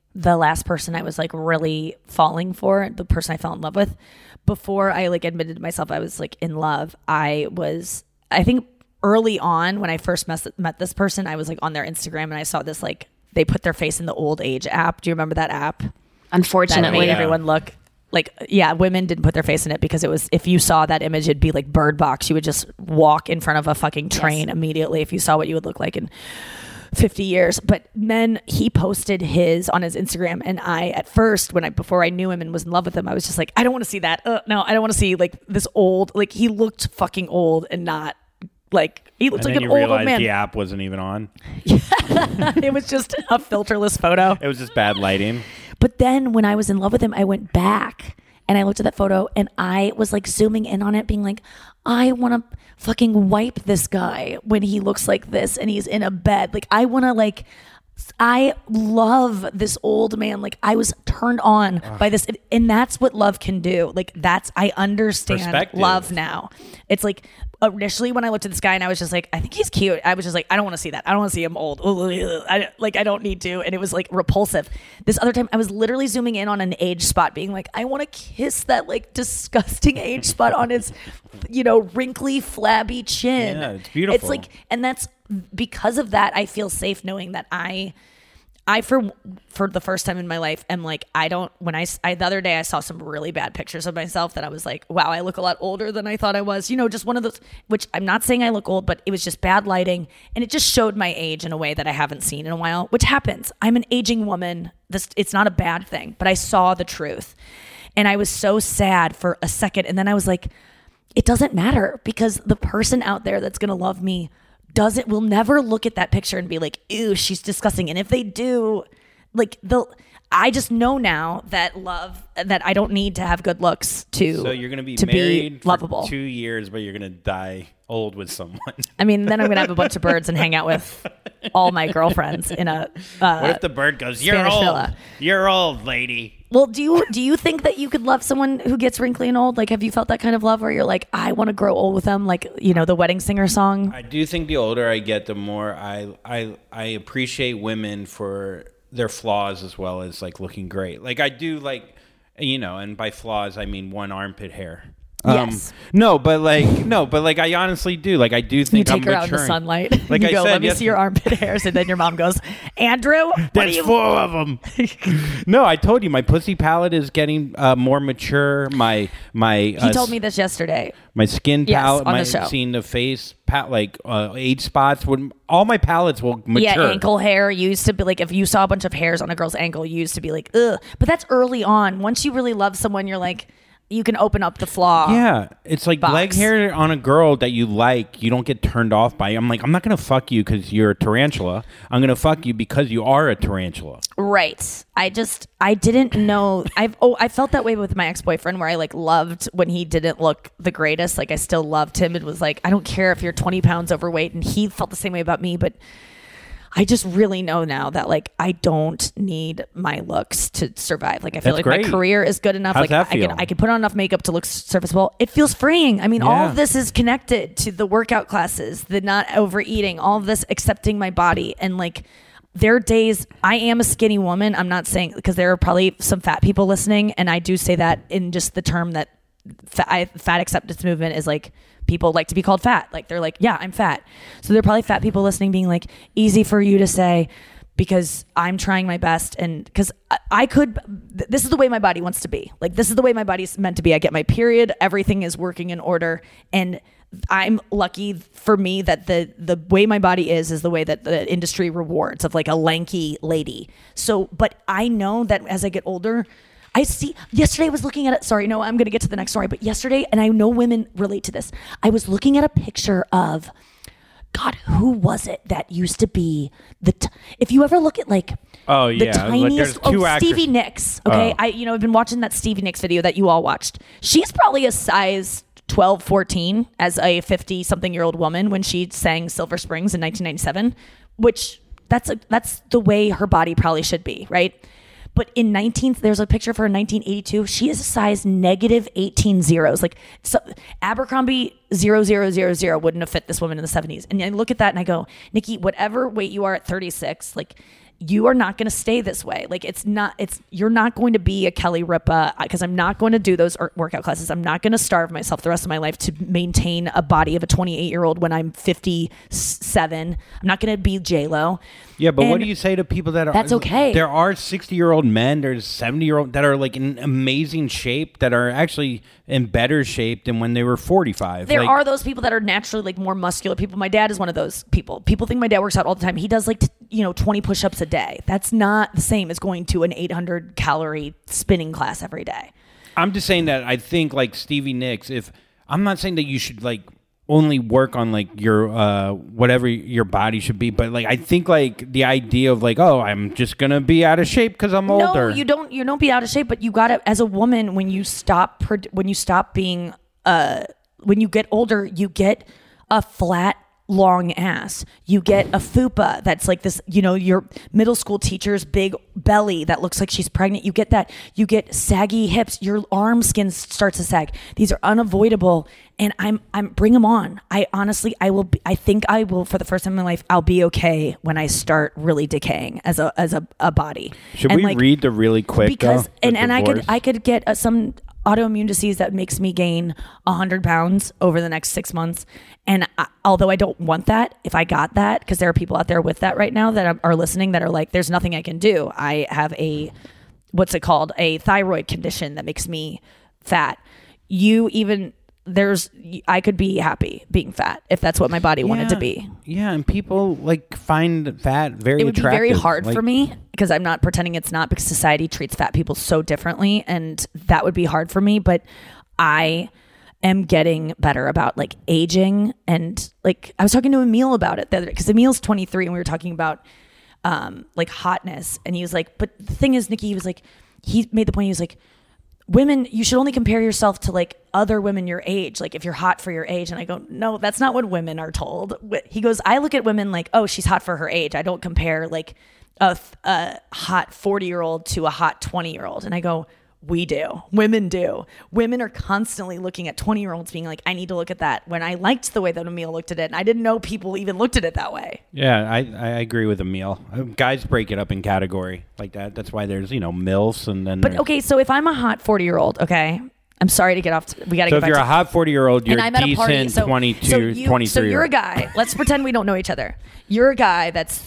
the last person I was like really falling for, the person I fell in love with, before I like admitted to myself I was like in love, I was, I think early on when I first met, met this person, I was like on their Instagram and I saw this, like they put their face in the old age app. Do you remember that app? That Unfortunately, made yeah. everyone look like, yeah, women didn't put their face in it because it was, if you saw that image, it'd be like Bird Box. You would just walk in front of a fucking train immediately if you saw what you would look like in fifty years. But then he posted his on his Instagram, and I at first when I before I knew him and was in love with him, I was just like, I don't want to see that. Uh, no, I don't want to see like this old, like he looked fucking old and not like he looked And like then an you old, old realized man. the app wasn't even on. It was just a filterless photo. It was just bad lighting. But then when I was in love with him, I went back and I looked at that photo and I was like zooming in on it, being like, I want to fucking wipe this guy when he looks like this and he's in a bed. Like, I want to like, I love this old man. Like, I was turned on by this. And that's what love can do. Like, that's, I understand Perspective. love now. It's like, initially when I looked at this guy and I was just like, I think he's cute. I was just like, I don't want to see that. I don't want to see him old. I, like, I don't need to. And it was like repulsive. This other time I was literally zooming in on an age spot being like, I want to kiss that like disgusting age spot on his, you know, wrinkly, flabby chin. Yeah, it's beautiful. It's like, and that's because of that, I feel safe knowing that I, I for for the first time in my life am like, I don't, when I, I the other day I saw some really bad pictures of myself that I was like, wow, I look a lot older than I thought I was, you know, just one of those, which I'm not saying I look old, but it was just bad lighting and it just showed my age in a way that I haven't seen in a while, which happens. I'm an aging woman. This, it's not a bad thing, but I saw the truth and I was so sad for a second. And then I was like, it doesn't matter because the person out there that's going to love me doesn't, will never look at that picture and be like, ew, she's disgusting. And if they do, like, they'll, I just know now that love, that I don't need to have good looks to, So you're going to be to married be lovable. for two years, but you're going to die old with someone. I mean, then I'm going to have a bunch of birds and hang out with all my girlfriends in a, uh, What if the bird goes, you're Spanish old. villa. You're old, lady. well, do you, do you think that you could love someone who gets wrinkly and old? Like, have you felt that kind of love where you're like, I want to grow old with them? Like, you know, the Wedding Singer song. I do think the older I get, the more I I I appreciate women for their flaws as well as like looking great. Like I do like, you know, and by flaws I mean one armpit hair. Yes. No, but like no, but like I honestly do. Like I do You think take I'm her out in the maturing. sunlight. Like you I go, said, let me yes- see your armpit hairs. And then your mom goes, Andrew, what are That's you? four of them. No, I told you my pussy palette is getting uh, more mature. My my He uh, told me this yesterday. my skin Yes, palette, on my the show. seeing the face pat like uh, age spots. Would all my palettes will mature. Yeah, ankle hair used to be like, if you saw a bunch of hairs on a girl's ankle, you used to be like, ugh. But that's early on. Once you really love someone, you're like, you can open up the flaw. Yeah, it's like box. leg hair on a girl that you like. You don't get turned off by. I'm like, I'm not gonna fuck you because you're a tarantula. I'm gonna fuck you because you are a tarantula. Right. I just, I didn't know. I've, oh, I felt that way with my ex-boyfriend where I like loved when he didn't look the greatest. Like I still loved him. It was like, I don't care if you're twenty pounds overweight. And he felt the same way about me. But I just really know now that like I don't need my looks to survive. Like I feel That's like great. my career is good enough. How's like that I can feel? I can put on enough makeup to look serviceable. It feels freeing. I mean, all Yeah. of this is connected to the workout classes, the not overeating, all of this accepting my body and like there are days I am a skinny woman. I'm not saying because there are probably some fat people listening, and I do say that in just the term that fat, I, fat acceptance movement is like people like to be called fat. Like they're like, yeah, I'm fat. So there are probably fat people listening being like, easy for you to say because I'm trying my best. And because I, I could, th- this is the way my body wants to be. Like, this is the way my body's meant to be. I get my period. Everything is working in order. And I'm lucky for me that the, the way my body is, is the way that the industry rewards of like a lanky lady. So, but I know that as I get older, I see, yesterday I was looking at it. Sorry, no, I'm going to get to the next story. But yesterday, and I know women relate to this, I was looking at a picture of, God, who was it that used to be the, t- if you ever look at like, Oh, the yeah. Like, tiniest, there's two oh, actors- Stevie Nicks. Okay. Oh. I, you know, I've been watching that Stevie Nicks video that you all watched. She's probably a size twelve, fourteen as a fifty something year old woman when she sang Silver Springs in nineteen ninety-seven, which that's a, that's the way her body probably should be. Right. But in nineteenth, there's a picture of her in nineteen eighty-two. She is a size negative eighteen zeros. Like so, Abercrombie zero zero zero zero wouldn't have fit this woman in the seventies. And I look at that and I go, Nikki, whatever weight you are at thirty-six, like you are not going to stay this way. Like it's not, it's, you're not going to be a Kelly Ripa because I'm not going to do those er- workout classes. I'm not going to starve myself the rest of my life to maintain a body of a twenty-eight year old when I'm fifty-seven. I'm not going to be J-Lo. Yeah, but what And do you say to people that are... that's okay. There are sixty-year-old men, there's seventy-year-old that are like in amazing shape, that are actually in better shape than when they were forty-five. There like, are those people that are naturally like more muscular people. My dad is one of those people. People think my dad works out all the time. He does like, t- you know, twenty push-ups a day. That's not the same as going to an eight hundred calorie spinning class every day. I'm just saying that I think like Stevie Nicks, if... I'm not saying that you should like only work on like your uh whatever your body should be, but like I think like the idea of like, oh, I'm just gonna be out of shape because I'm older. No, you don't. You don't be out of shape, but you got to. As a woman, when you stop, when you stop being, uh, when you get older, you get a flat, long ass. You get a fupa that's like this. You know, your middle school teacher's big belly that looks like she's pregnant. You get that. You get saggy hips. Your arm skin starts to sag. These are unavoidable. And I'm, I'm, bring them on. I honestly, I will, be, I think I will, for the first time in my life, I'll be okay when I start really decaying as a, as a, a body. Should And we like, read the really quick? because, though, and, the and I could, divorce? I could get uh, some autoimmune disease that makes me gain a hundred pounds over the next six months. And I, although I don't want that, if I got that, because there are people out there with that right now that are listening that are like, there's nothing I can do. I have a, what's it called? A thyroid condition that makes me fat. You even, there's, I could be happy being fat if that's what my body wanted to Yeah. be. Yeah, and people like find fat very It would attractive. be very hard Like, for me because I'm not pretending it's not, because society treats fat people so differently, and that would be hard for me. But I am getting better about like aging, and like I was talking to Emil about it the other day because Emil's twenty-three and we were talking about um like hotness, and he was like, but the thing is, Nikki, he was like, he made the point, he was like, women, you should only compare yourself to like other women your age, like if you're hot for your age. And I go, no, that's not what women are told. He goes, I look at women like, oh, she's hot for her age. I don't compare like a, a hot forty year old to a hot twenty year old. And I go, we do. Women do. Women are constantly looking at twenty year olds being like, I need to look at that, when I liked the way that Emil looked at it. And I didn't know people even looked at it that way. Yeah, I, I agree with Emil. Uh, Guys break it up in category like that. That's why there's, you know, MILFs and then. But there's- okay, so if I'm a hot forty year old, okay, I'm sorry to get off. To, we got to So get if back you're to a hot forty year old, you're and I'm at a party. decent So, twenty-two, so you, twenty-three. So you're a year guy. Let's pretend we don't know each other. You're a guy that's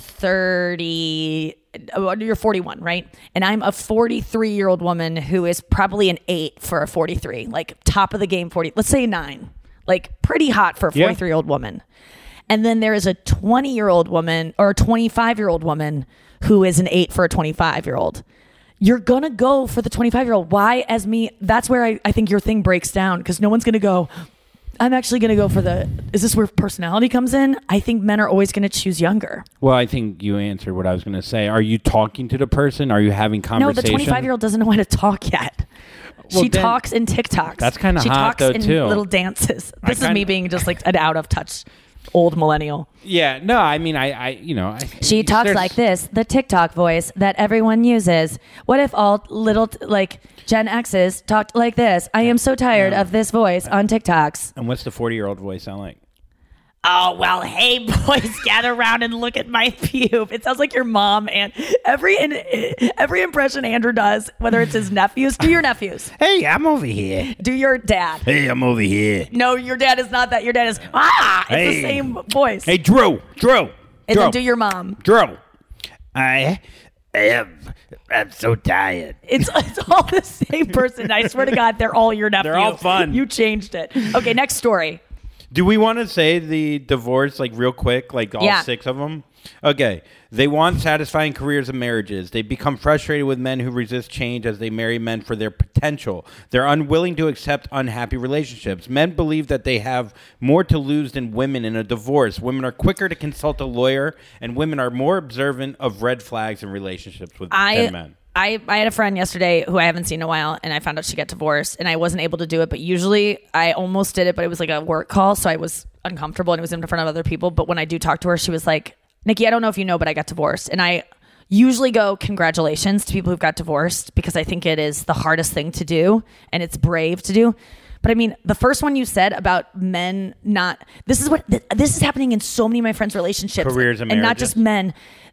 thirty. oh, You're forty-one, right? And I'm a forty-three year old woman who is probably an eight for a forty-three, like top of the game forty. Let's say a nine, like pretty hot for a Yeah. forty-three year old woman. And then there is a twenty year old woman or a twenty-five year old woman who is an eight for a twenty-five year old. You're going to go for the twenty-five year old. Why, as me? That's where I, I think your thing breaks down, because no one's going to go, I'm actually going to go for the, is this where personality comes in? I think men are always going to choose younger. Well, I think you answered what I was going to say. Are you talking to the person? Are you having No, conversation? the twenty-five year old doesn't know how to talk yet. Well, she then- talks in TikToks. That's kinda She hot, talks though, in too. little dances. I This is kinda- me being just like an out of touch old millennial. Yeah, no, I mean, I, I you know. I, She talks there's- like this, the TikTok voice that everyone uses. What if all little, like, Gen X's talked like this? I am so tired of this voice on TikToks. And what's the forty year old voice sound like? Oh, well, hey, boys, gather around and look at my pube. It sounds like your mom. And every in, every impression Andrew does, whether it's his nephews, do your nephews. Hey, I'm over here. Do your dad. Hey, I'm over here. No, your dad is not that. Your dad is, ah, it's Hey. the same voice. Hey, Drew, Drew, and Drew, then do your mom. Drew. I am. I'm so tired. It's it's all the same person. I swear to God, they're all your nephew. They're all fun. You changed it. Okay, next story. Do we want to say the divorce like real quick, like all Yeah. six of them? Okay. They want satisfying careers and marriages. They become frustrated with men who resist change as they marry men for their potential. They're unwilling to accept unhappy relationships. Men believe that they have more to lose than women in a divorce. Women are quicker to consult a lawyer, and women are more observant of red flags in relationships with I, than men. I I had a friend yesterday who I haven't seen in a while, and I found out she got divorced, and I wasn't able to do it. But usually I almost did it, but it was like a work call, so I was uncomfortable, and it was in front of other people. But when I do talk to her, she was like, Nikki, I don't know if you know, but I got divorced. And I usually go congratulations to people who've got divorced, because I think it is the hardest thing to do, and it's brave to do. But I mean, the first one you said about men not, this is what, this is happening in so many of my friends' relationships. Careers and not marriages. just men.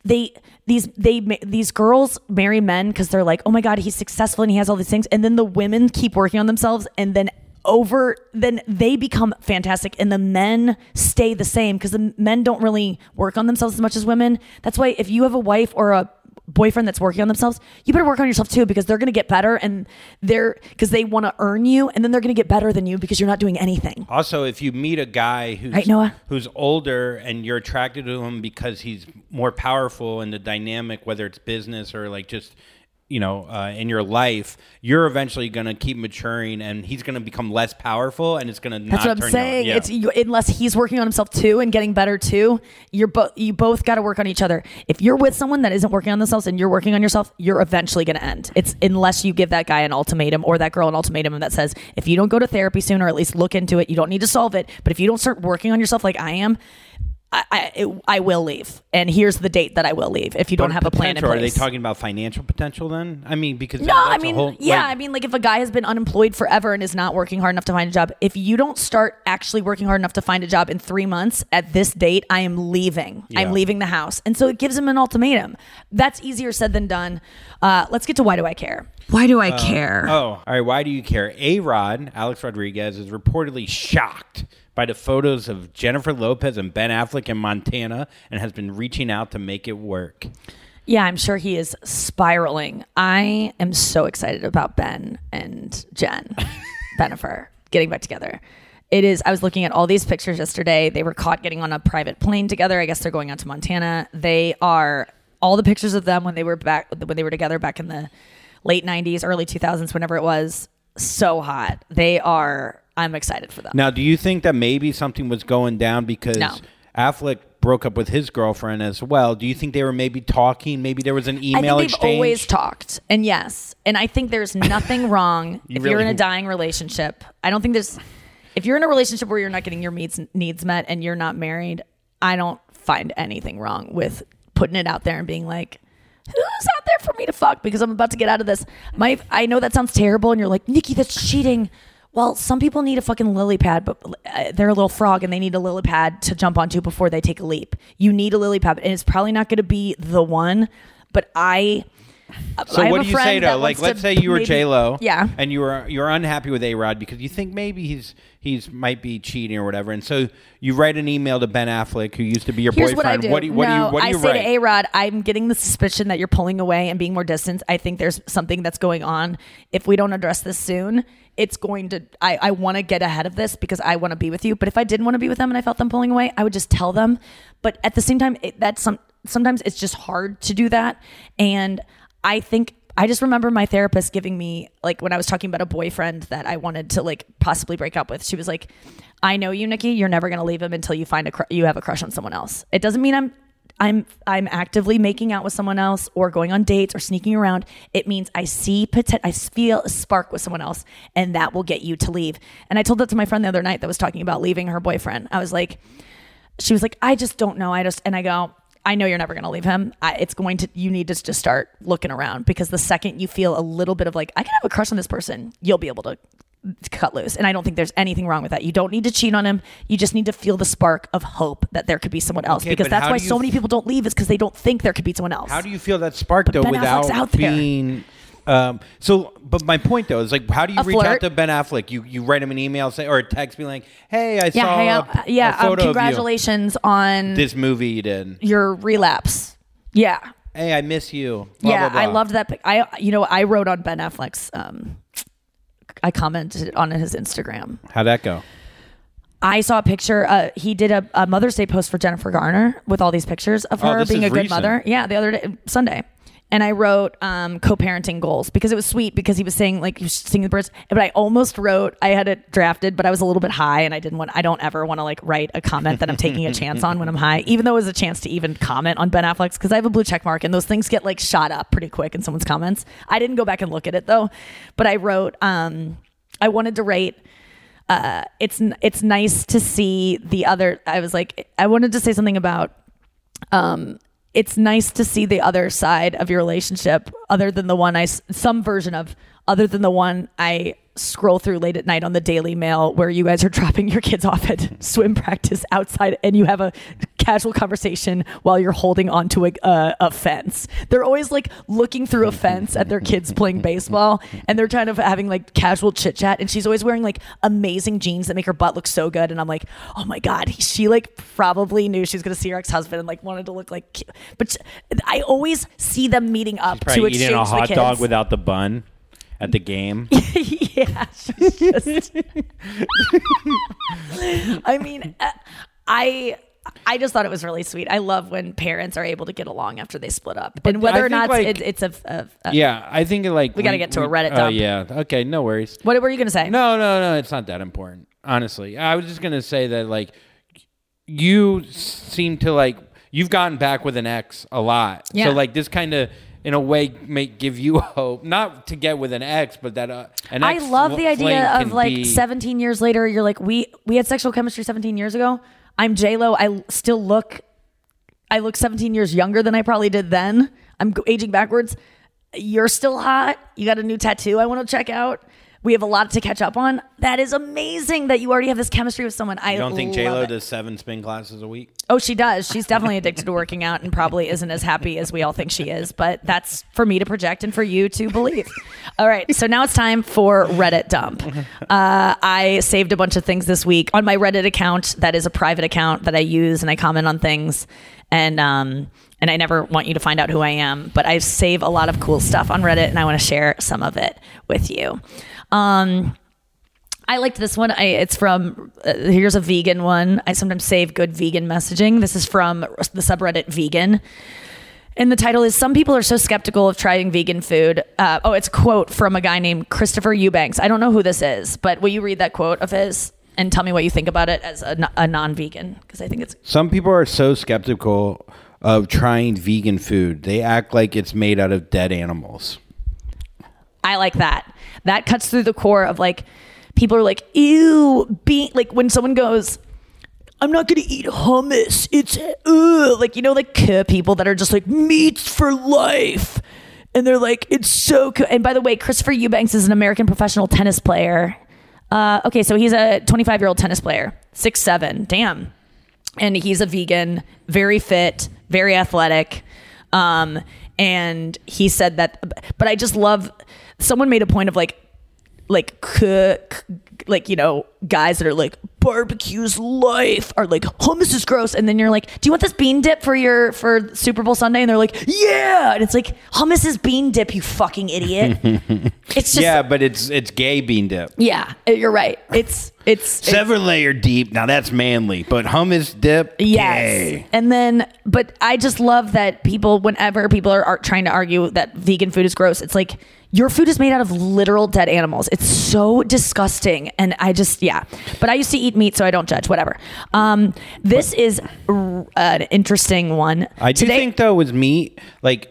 they these they ma- these girls marry men because they're like, oh my god, he's successful and he has all these things, and then the women keep working on themselves, and then over then they become fantastic, and the men stay the same because the men don't really work on themselves as much as women. That's why if you have a wife or a boyfriend that's working on themselves, you better work on yourself too, because they're going to get better, and they're because they want to earn you, and then they're going to get better than you because you're not doing anything. Also, if you meet a guy who's Right, Noah? who's older and you're attracted to him because he's more powerful in the dynamic, whether it's business or like just you know uh, in your life, you're eventually going to keep maturing, and he's going to become less powerful, and it's going to That's not what I'm turn saying. You on. Yeah. It's you, unless he's working on himself too and getting better too. You're both you both got to work on each other. If you're with someone that isn't working on themselves and you're working on yourself, you're eventually going to end. It's unless you give that guy an ultimatum or that girl an ultimatum that says, if you don't go to therapy soon or at least look into it, you don't need to solve it. But if you don't start working on yourself like I am, I I, it, I will leave. And here's the date that I will leave if you don't But have a plan in potential, place. Are they talking about financial potential then? I mean, because No, that's I a mean, whole, yeah, like- I mean, like if a guy has been unemployed forever and is not working hard enough to find a job, if you don't start actually working hard enough to find a job in three months at this date, I am leaving. Yeah. I'm leaving the house. And so it gives him an ultimatum. That's easier said than done. Uh, let's get to why do I care? Why do I care? Oh, all right. Why do you care? A-Rod, Alex Rodriguez, is reportedly shocked by the photos of Jennifer Lopez and Ben Affleck in Montana and has been reaching out to make it work. Yeah, I'm sure he is spiraling. I am so excited about Ben and Jen, Bennifer, getting back together. It is, I was looking at all these pictures yesterday. They were caught getting on a private plane together. I guess they're going out to Montana. They are, all the pictures of them when they were back, when they were together back in the late nineties, early two thousands, whenever it was, so hot. They are, I'm excited for them. Now, do you think that maybe something was going down because No. Affleck broke up with his girlfriend as well? Do you think they were maybe talking? Maybe there was an email I think they've exchange? always talked. And yes, and I think there's nothing wrong You if you're really in a think- dying relationship. I don't think there's, if you're in a relationship where you're not getting your needs, needs met and you're not married, I don't find anything wrong with putting it out there and being like, who's out there for me to fuck? Because I'm about to get out of this. My, I know that sounds terrible, and you're like, Nikki, that's cheating. Well, some people need a fucking lily pad, but uh, they're a little frog and they need a lily pad to jump onto before they take a leap. You need a lily pad, and it's probably not going to be the one, but I... So I have what a do you say friend to that like? wants Let's to say you were maybe- J Lo, Yeah. and you were you're unhappy with A Rod because you think maybe he's he's might be cheating or whatever, and so you write an email to Ben Affleck, who used to be your Here's boyfriend. what I do. What do you what no, do you what do I you say write? to A-Rod, I'm getting the suspicion that you're pulling away and being more distant. I think there's something that's going on. If we don't address this soon, it's going to, I, I want to get ahead of this because I want to be with you. But if I didn't want to be with them and I felt them pulling away, I would just tell them. But at the same time, it, that's some, sometimes it's just hard to do that. And I think, I just remember my therapist giving me, like, when I was talking about a boyfriend that I wanted to like possibly break up with, she was like, I know you, Nikki, you're never going to leave him until you find a, cr- you have a crush on someone else. It doesn't mean I'm, I'm, I'm actively making out with someone else or going on dates or sneaking around. It means I see, poten- I feel a spark with someone else, and that will get you to leave. And I told that to my friend the other night that was talking about leaving her boyfriend. I was like, she was like, I just don't know. I just, and I go, I know you're never going to leave him. I, it's going to, you need to just start looking around, because the second you feel a little bit of like, I can have a crush on this person, you'll be able to cut loose. And I don't think there's anything wrong with that. You don't need to cheat on him. You just need to feel the spark of hope that there could be someone else, Okay, because but that's how why do you so f- many people don't leave, is because they don't think there could be someone else. How do you feel that spark though Ben Affleck's out without there. being? Um, so, but my point though is like, how do you A reach out flirt. to Ben Affleck? You you write him an email, say, or a text, be like, "Hey, I yeah, saw hang a, out. yeah, a photo um, of you. congratulations on This movie you did. your relapse. Yeah. Hey, I miss you." Blah, yeah, blah, I blah. loved that. pic- I, you know, I wrote on Ben Affleck's, um, I commented on his Instagram. How'd that go? I saw a picture. Uh, he did a, a Mother's Day post for Jennifer Garner with all these pictures of Oh, her this being is a good recent. mother. Yeah, the other day, Sunday. And I wrote um, co-parenting goals, because it was sweet, because he was saying like, you should sing the birds. But I almost wrote, I had it drafted, but I was a little bit high, and I didn't want, I don't ever want to like write a comment that I'm taking a chance on when I'm high, even though it was a chance to even comment on Ben Affleck's, because I have a blue check mark and those things get like shot up pretty quick in someone's comments. I didn't go back and look at it though, but I wrote, um, I wanted to write, uh, it's, it's nice to see the other, I was like, I wanted to say something about, um, it's nice to see the other side of your relationship, other than the one I, s- some version of, other than the one I scroll through late at night on the Daily Mail where you guys are dropping your kids off at swim practice outside and you have a casual conversation while you're holding onto a, a, a fence. They're always like looking through a fence at their kids playing baseball and they're kind of having like casual chit chat, and she's always wearing like amazing jeans that make her butt look so good, and I'm like, oh my God, she like probably knew she was going to see her ex-husband and like wanted to look like cute. But I always see them meeting up to Probably exchange eating a the hot kids. dog without the bun at the game. Yeah, she's just. I mean, uh, I I just thought it was really sweet. I love when parents are able to get along after they split up, and whether I or think, not like- it's, it's a, a, a. Yeah, I think like We gotta get to a Reddit Oh dump. yeah, okay, no worries. What were you gonna say? No, no, no, it's not that important. Honestly, I was just gonna say that like you seem to like you've gotten back with an ex a lot. Yeah. So like this kind of in a way make give you hope, not to get with an ex, but that uh, an I ex love the fl- idea flame of can like be- seventeen years later, you're like, we we had sexual chemistry seventeen years ago. I'm J-Lo. I still look, I look seventeen years younger than I probably did then. I'm go- aging backwards. You're still hot. You got a new tattoo I want to check out. We have a lot to catch up on. That is amazing that you already have this chemistry with someone. I You don't think love J Lo it. does seven spin classes a week? Oh, she does. She's definitely addicted to working out and probably isn't as happy as we all think she is. But that's for me to project and for you to believe. All right. So now it's time for Reddit dump. Uh, I saved a bunch of things this week on my Reddit account. That is a private account that I use and I comment on things. And um, and I never want you to find out who I am. But I save a lot of cool stuff on Reddit and I want to share some of it with you. Um, I liked this one. I, it's from, uh, here's a vegan one. I sometimes save good vegan messaging. This is from the subreddit Vegan. And the title is, some people are so skeptical of trying vegan food. Uh, oh, it's a quote from a guy named Christopher Eubanks. I don't know who this is, but will you read that quote of his and tell me what you think about it as a, a non-vegan? Because I think it's... Some people are so skeptical of trying vegan food. They act like it's made out of dead animals. I like that. That cuts through the core of like, people are like, ew, being like when someone goes, I'm not going to eat hummus. It's, ugh. Like, you know, like uh, people that are just like, meats for life. And they're like, it's so good. And by the way, Christopher Eubanks is an American professional tennis player. Uh, okay, so he's a twenty-five-year-old tennis player, six seven, damn. And he's a vegan, very fit, very athletic. Um, and he said that, but I just love, someone made a point of like, like cook, like, you know, guys that are like, barbecue's life, are like, hummus is gross. And then you're like, do you want this bean dip for your, for Super Bowl Sunday? And they're like, yeah. And it's like, hummus is bean dip, you fucking idiot. It's just, Yeah, but it's it's gay bean dip. yeah, you're right. It's, it's, it's Seven layer deep. Now that's manly, but hummus dip. yes. Gay. And then, but I just love that people, whenever people are, are trying to argue that vegan food is gross, it's like, your food is made out of literal dead animals. It's so disgusting. And I just, yeah. But I used to eat meat, so I don't judge, whatever. Um, this is r- an interesting one. I do Today, think though with meat, like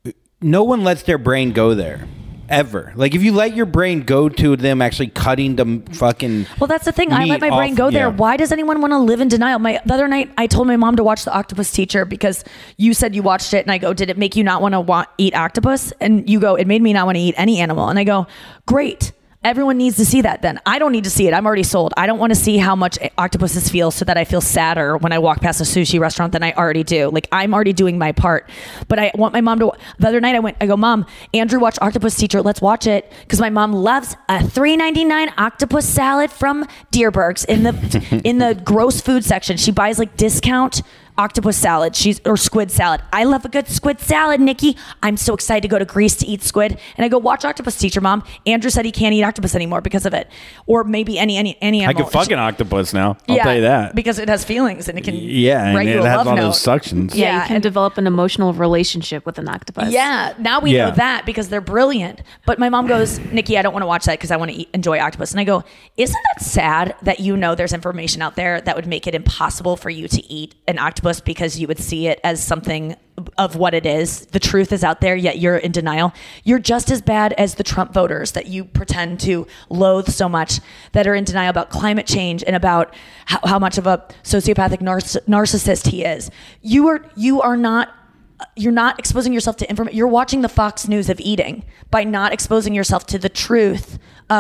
no one lets their brain go there. Ever. Like if you let your brain go to them actually cutting the fucking well, that's the thing. I let meat my brain off- go there. yeah. Why does anyone want to live in denial? My the other night, I told my mom to watch The Octopus Teacher because you said you watched it, and I go, "Did it make you not want to want eat octopus?" And you go, "It made me not want to eat any animal." And I go, "Great." Everyone needs to see that then. I don't need to see it. I'm already sold. I don't want to see how much octopuses feel so that I feel sadder when I walk past a sushi restaurant than I already do. Like, I'm already doing my part. But I want my mom to... The other night I went, I go, Mom, Andrew watched Octopus Teacher. Let's watch it. Because my mom loves a three ninety-nine octopus salad from Deerbergs in the in the gross food section. She buys like discount octopus salad, she's or squid salad. I love a good squid salad, Nikki. I'm so excited to go to Greece to eat squid. And I go, watch Octopus Teacher, Mom. Andrew said he can't eat octopus anymore because of it, or maybe any any any I animal. could fuck an octopus now. I'll yeah, tell you that. because it has feelings and it can Yeah, and write it you a has love all note. those suctions. Yeah, Yeah, you can and- develop an emotional relationship with an octopus. Yeah, now we Yeah. know that because they're brilliant. But my mom goes, Nikki, I don't want to watch that because I want to eat, enjoy octopus. And I go, isn't that sad that you know there's information out there that would make it impossible for you to eat an octopus because you would see it as something of what it is. The truth is out there, yet you're in denial. You're just as bad as the Trump voters that you pretend to loathe so much, that are in denial about climate change and about how, how much of a sociopathic narciss- narcissist he is. You are you are not you're not exposing yourself to information. You're watching the Fox News of eating by not exposing yourself to the truth of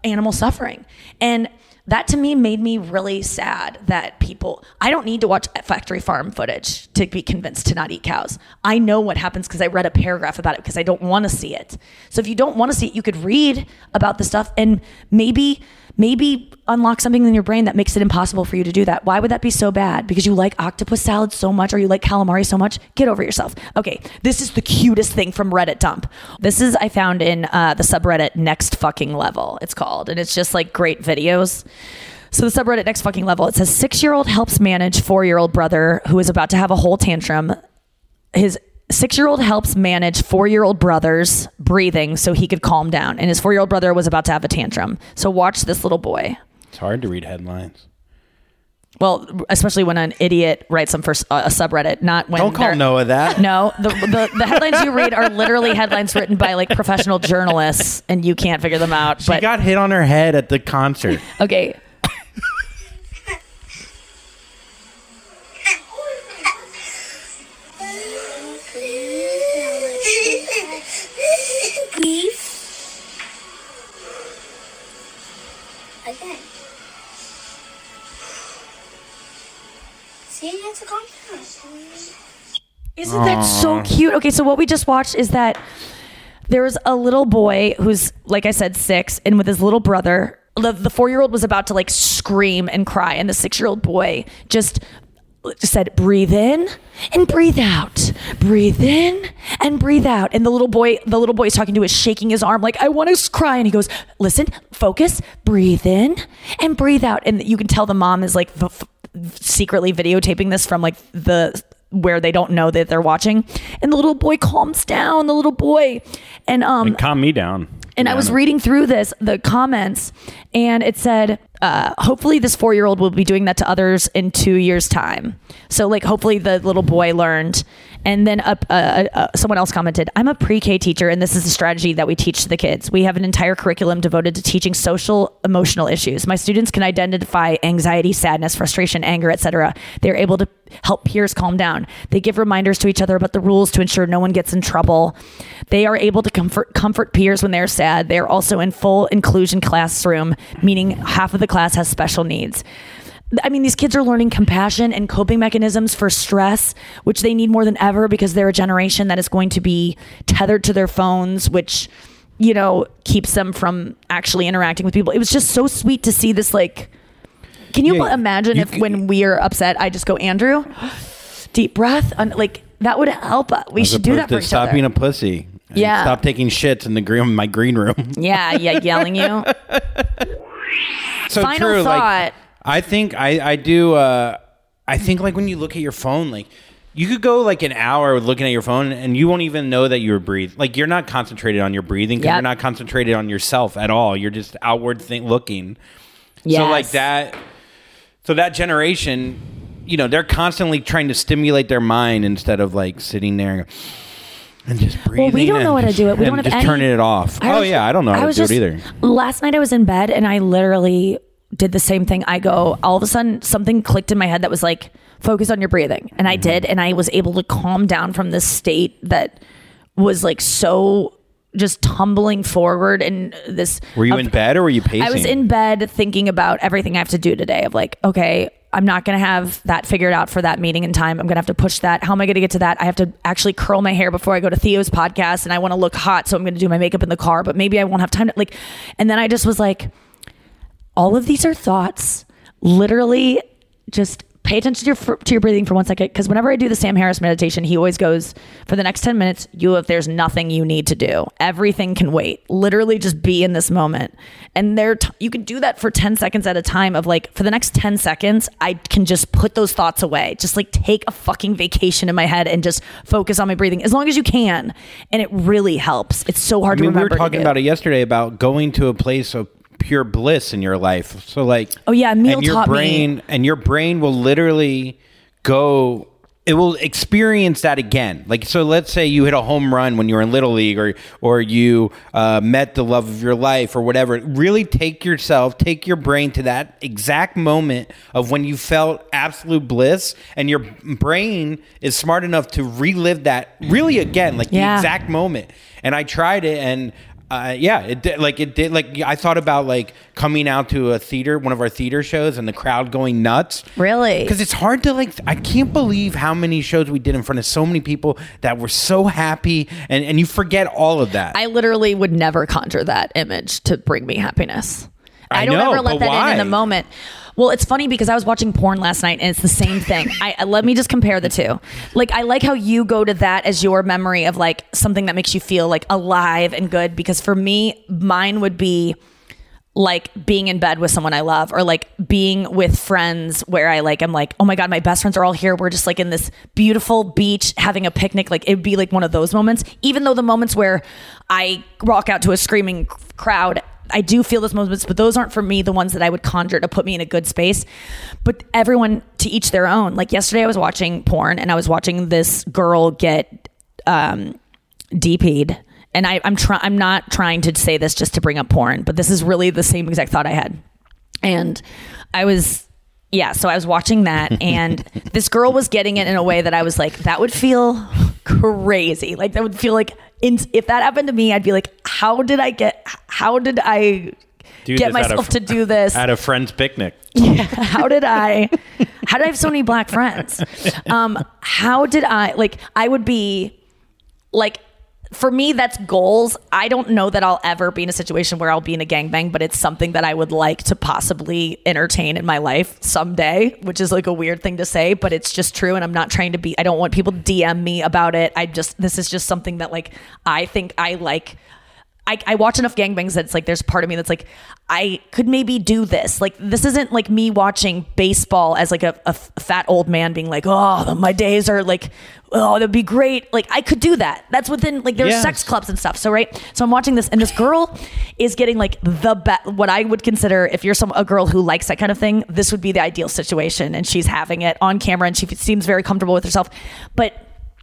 animal suffering. And that to me made me really sad that people, I don't need to watch factory farm footage to be convinced to not eat cows. I know what happens because I read a paragraph about it because I don't want to see it. So if you don't want to see it, you could read about the stuff and maybe, maybe unlock something in your brain that makes it impossible for you to do that. Why would that be so bad? Because you like octopus salad so much or you like calamari so much? Get over yourself. Okay, this is the cutest thing from Reddit dump. This is, I found in uh, the subreddit Next Fucking Level, it's called. And it's just like great videos. So the subreddit Next Fucking Level, it says six-year-old helps manage four-year-old brother who is about to have a whole tantrum. His six-year-old helps manage four-year-old brother's breathing so he could calm down. And his four-year-old brother was about to have a tantrum. So watch this little boy. It's hard to read headlines. Well, especially when an idiot writes them for uh, a subreddit, not when Don't call they're- Noah that. No, the, the the headlines you read are literally headlines written by like professional journalists, and you can't figure them out. She But got hit on her head at the concert. okay, Breathe. Again. See, it's a compliment. isn't that so cute? Okay, so what we just watched is that there's a little boy who's, like I said, six, and with his little brother, the, the four-year-old was about to like scream and cry, and the six-year-old boy just said, breathe in and breathe out, breathe in and breathe out. And the little boy, the little boy is talking to is shaking his arm like, I want to cry. And he goes, listen, focus, breathe in and breathe out. And you can tell the mom is like f- f- secretly videotaping this from like the, where they don't know that they're watching. And the little boy calms down, the little boy. And, um, And calm me down. and I was reading through this, the comments, and it said, uh, hopefully this four-year-old will be doing that to others in two years' time. So, like, hopefully the little boy learned. And then uh, uh, uh, someone else commented, I'm a pre-K teacher, and this is a strategy that we teach to the kids. We have an entire curriculum devoted to teaching social, emotional issues. My students can identify anxiety, sadness, frustration, anger, et cetera. They're able to help peers calm down. They give reminders to each other about the rules to ensure no one gets in trouble. They are able to comfort comfort peers when they're sad. They are also in full inclusion classroom, meaning half of the class has special needs. I mean, these kids are learning compassion and coping mechanisms for stress, which they need more than ever because they're a generation that is going to be tethered to their phones, which, you know, keeps them from actually interacting with people. It was just so sweet to see this, like, can you Yeah, imagine you if c- when we are upset, I just go, Andrew, deep breath, and like, that would help us. We As should do that opposed for to each stop other. being a pussy. And Yeah. Stop taking shits in the green, my green room. yeah, yeah, yelling you. So Final true. thought. Like, I think I, I do. Uh, I think like when you look at your phone, like you could go like an hour looking at your phone and you won't even know that you're breathing. Like you're not concentrated on your breathing because Yep. you're not concentrated on yourself at all. You're just outward thing looking. Yes. So like that. So that generation, you know, they're constantly trying to stimulate their mind instead of like sitting there and just breathing. Well, we don't know and how to just- do it. We and don't have just any- turning it off. I oh was- yeah, I don't know how to was do just- it either. Last night I was in bed and I literally did the same thing. I go, all of a sudden something clicked in my head that was like, focus on your breathing. And I did. And I was able to calm down from this state that was like so just tumbling forward. And this. Were you of- in bed or were you pacing? I was in bed thinking about everything I have to do today of like, okay, I'm not going to have that figured out for that meeting in time. I'm going to have to push that. How am I going to get to that? I have to actually curl my hair before I go to Theo's podcast and I want to look hot. So I'm going to do my makeup in the car, but maybe I won't have time to like, and then I just was like, all of these are thoughts. Literally just pay attention to your, to your breathing for one second. Cause whenever I do the Sam Harris meditation, he always goes, for the next ten minutes, you, if there's nothing you need to do, everything can wait. Literally just be in this moment. And there, t- you can do that for ten seconds at a time of like, for the next ten seconds, I can just put those thoughts away. Just like take a fucking vacation in my head and just focus on my breathing as long as you can. And it really helps. It's so hard I mean, to we remember. were talking about it yesterday about going to a place of pure bliss in your life. So like, Oh, yeah, Emil and your taught me- brain and your brain will literally go. It will experience that again. Like, so let's say you hit a home run when you were in Little League, or or you uh, met the love of your life, or whatever. Really take yourself, take your brain to that exact moment of when you felt absolute bliss, and your brain is smart enough to relive that really again, like Yeah. the exact moment. And I tried it, and Uh, yeah, it did. Like it did. Like I thought about like coming out to a theater, one of our theater shows, and the crowd going nuts. Really? Because it's hard to like. I can't believe how many shows we did in front of so many people that were so happy, and and you forget all of that. I literally would never conjure that image to bring me happiness. I, I don't know, ever let but that why? in in the moment. Well, it's funny because I was watching porn last night and it's the same thing. I let me just compare the two. Like, I like how you go to that as your memory of like something that makes you feel like alive and good. Because for me, mine would be like being in bed with someone I love, or like being with friends where I like, I'm like, oh my God, my best friends are all here. We're just like in this beautiful beach having a picnic. Like it'd be like one of those moments, even though the moments where I walk out to a screaming crowd, I do feel those moments, but those aren't for me the ones that I would conjure to put me in a good space. But everyone to each their own. Like yesterday I was watching porn and I was watching this girl get um, D P'd. And I, I'm trying. I'm not trying to say this just to bring up porn, but this is really the same exact thought I had. And I was, yeah. So I was watching that, and this girl was getting it in a way that I was like, that would feel crazy. Like that would feel like, in, if that happened to me, I'd be like, how did I get? How did I Do get this at a- myself to do this at a friend's picnic? Yeah. How did I? How did I have so many black friends? Um, how did I? Like, I would be like. For me, that's goals. I don't know that I'll ever be in a situation where I'll be in a gangbang, but it's something that I would like to possibly entertain in my life someday, which is like a weird thing to say, but it's just true. And I'm not trying to be, I don't want people to D M me about it. I just, this is just something that like, I think I like. I, I watch enough gangbangs that it's like there's part of me that's like I could maybe do this. Like this isn't like me watching baseball as like a, a fat old man being like, oh, my days are like, oh, that'd be great. Like I could do that. That's within like there's Yes. sex clubs and stuff. So right. So I'm watching this and this girl is getting like the best. What I would consider if you're some a girl who likes that kind of thing, this would be the ideal situation. And she's having it on camera and she seems very comfortable with herself. But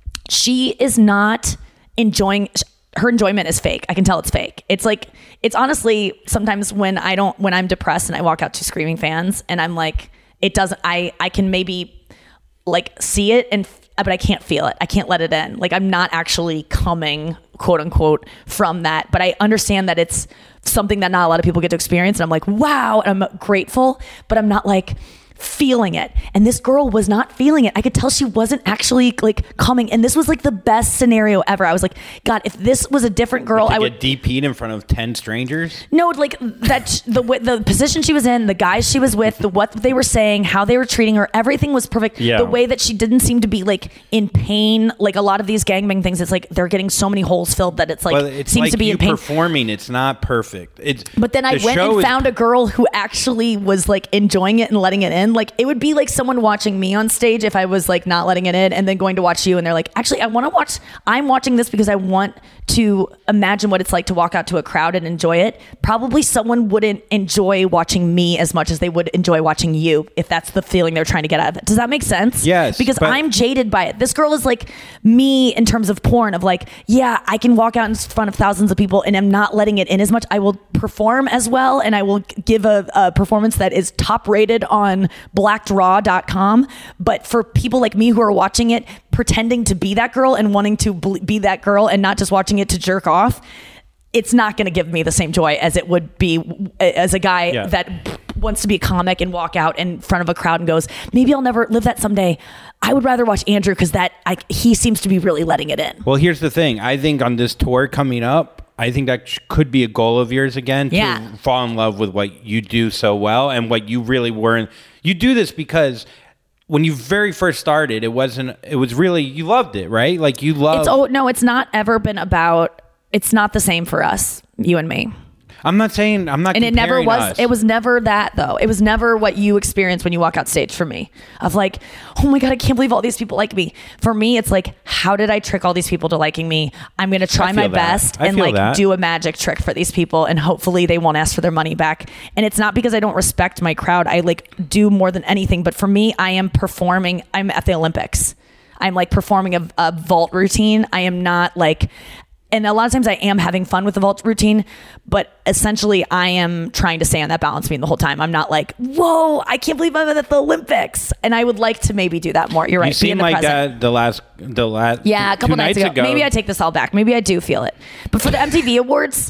she is not enjoying. Her enjoyment is fake. I can tell it's fake. It's like, it's honestly sometimes when I don't, when I'm depressed and I walk out to screaming fans and I'm like, it doesn't, I, I can maybe like see it and, but I can't feel it. I can't let it in. Like I'm not actually coming quote unquote from that, but I understand that it's something that not a lot of people get to experience. And I'm like, wow. And I'm grateful, but I'm not like feeling it. And this girl was not feeling it. I could tell she wasn't actually like coming. And this was like the best scenario ever. I was like, God, if this was a different girl, to I get would D P'd in front of ten strangers. no, like that, the the position she was in, the guys she was with, the what they were saying, how they were treating her, everything was perfect. Yeah. The way that she didn't seem to be like in pain, like a lot of these gangbang things, it's like they're getting so many holes filled that it's like Well, it's seems like to be you in pain. performing. It's not perfect. It's But then I the went show and is- found a girl who actually was like enjoying it and letting it in. Like it would be like someone watching me on stage if I was like not letting it in and then going to watch you and they're like, actually, I want to watch, I'm watching this because I want to imagine what it's like to walk out to a crowd and enjoy it. Probably someone wouldn't enjoy watching me as much as they would enjoy watching you if that's the feeling they're trying to get out of it. Does that make sense? Yes, Because but- I'm jaded by it. This girl is like me in terms of porn of like, yeah, I can walk out in front of thousands of people and I'm not letting it in as much. I will perform as well and I will give a, a performance that is top rated on blacked raw dot com. But for people like me who are watching it, pretending to be that girl and wanting to be that girl and not just watching it to jerk off, it's not going to give me the same joy as it would be as a guy Yeah. that wants to be a comic and walk out in front of a crowd and goes, maybe I'll never live that someday. I would rather watch Andrew because that I, he seems to be really letting it in. Well, here's the thing. I think on this tour coming up, I think that sh- could be a goal of yours again to Yeah. fall in love with what you do so well and what you really weren't. You do this because when you very first started, it wasn't, it was really, you loved it, right? Like you loved. It's oh no, it's not ever been about. It's not the same for us, you and me. I'm not saying, I'm not And it never comparing was, us. it was never that though. It was never what you experience when you walk out stage for me of like, oh my God, I can't believe all these people like me. For me, it's like, how did I trick all these people to liking me? I'm going to try I my feel that. best I and feel like that. do a magic trick for these people. And hopefully they won't ask for their money back. And it's not because I don't respect my crowd. I like do more than anything. But for me, I am performing. I'm at the Olympics. I'm like performing a, a vault routine. I am not like, and a lot of times I am having fun with the vault routine, but essentially I am trying to stay on that balance beam the whole time. I'm not like, whoa, I can't believe I'm at the Olympics. And I would like to maybe do that more. You're right. You be seem in the like present. that the last, the last, Yeah, a couple two nights nights ago. ago. Maybe I take this all back. Maybe I do feel it. But for the M T V Awards,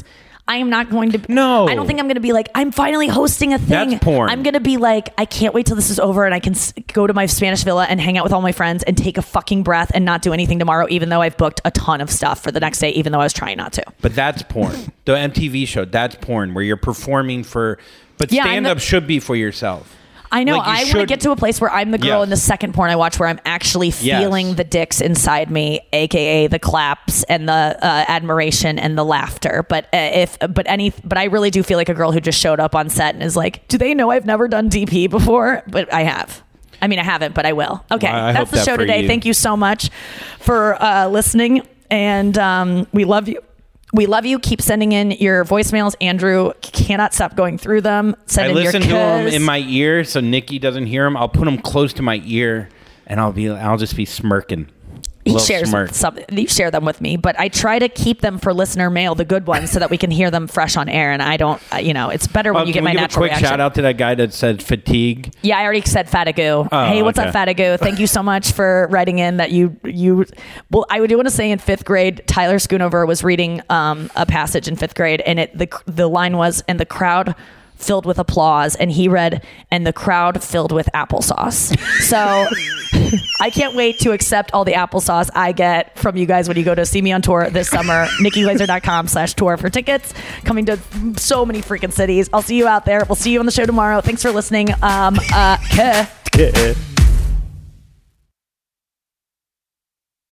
I am not going to. No. I don't think I'm going to be like, I'm finally hosting a thing. That's porn. I'm going to be like, I can't wait till this is over and I can s- go to my Spanish villa and hang out with all my friends and take a fucking breath and not do anything tomorrow, even though I've booked a ton of stuff for the next day, even though I was trying not to. But that's porn. The M T V show, that's porn, where you're performing for. But Yeah, I'm stand up the- should be for yourself. I know. Like, you I want to should- get to a place where I'm the girl Yes. in the second porn I watch where I'm actually feeling Yes. the dicks inside me, aka the claps and the uh, admiration and the laughter. But uh, if, but any, but I really do feel like a girl who just showed up on set and is like, "Do they know I've never done D P before?" But I have. I mean, I haven't, but I will. Okay, Well, I that's hope the that show for today. you. Thank you so much for uh, listening, and um, we love you. We love you. Keep sending in your voicemails. Andrew cannot stop going through them. Send I in listen your to them kiss. in my ear so Nikki doesn't hear them. I'll put them close to my ear, and I'll be, I'll just be smirking. He Little shares smirk. some. You share them with me, but I try to keep them for listener mail, the good ones, so that we can hear them fresh on air. And I don't, uh, you know, it's better when Oh, you can get my we give natural a quick reaction. shout out to that guy that said fatigue? Yeah, I already said Fatigu. Oh, hey, what's okay. up, Fatigu? Thank you so much for writing in that you you. Well, I do want to say in fifth grade, Tyler Schoonover was reading um, a passage in fifth grade, and it the the line was, and the crowd filled with applause, and he read, and the crowd filled with applesauce. So I can't wait to accept all the applesauce I get from you guys when you go to see me on tour this summer. Nikki Glazer dot com slash tour for tickets. Coming to so many freaking cities. I'll see you out there. We'll see you on the show tomorrow. Thanks for listening. Um, uh,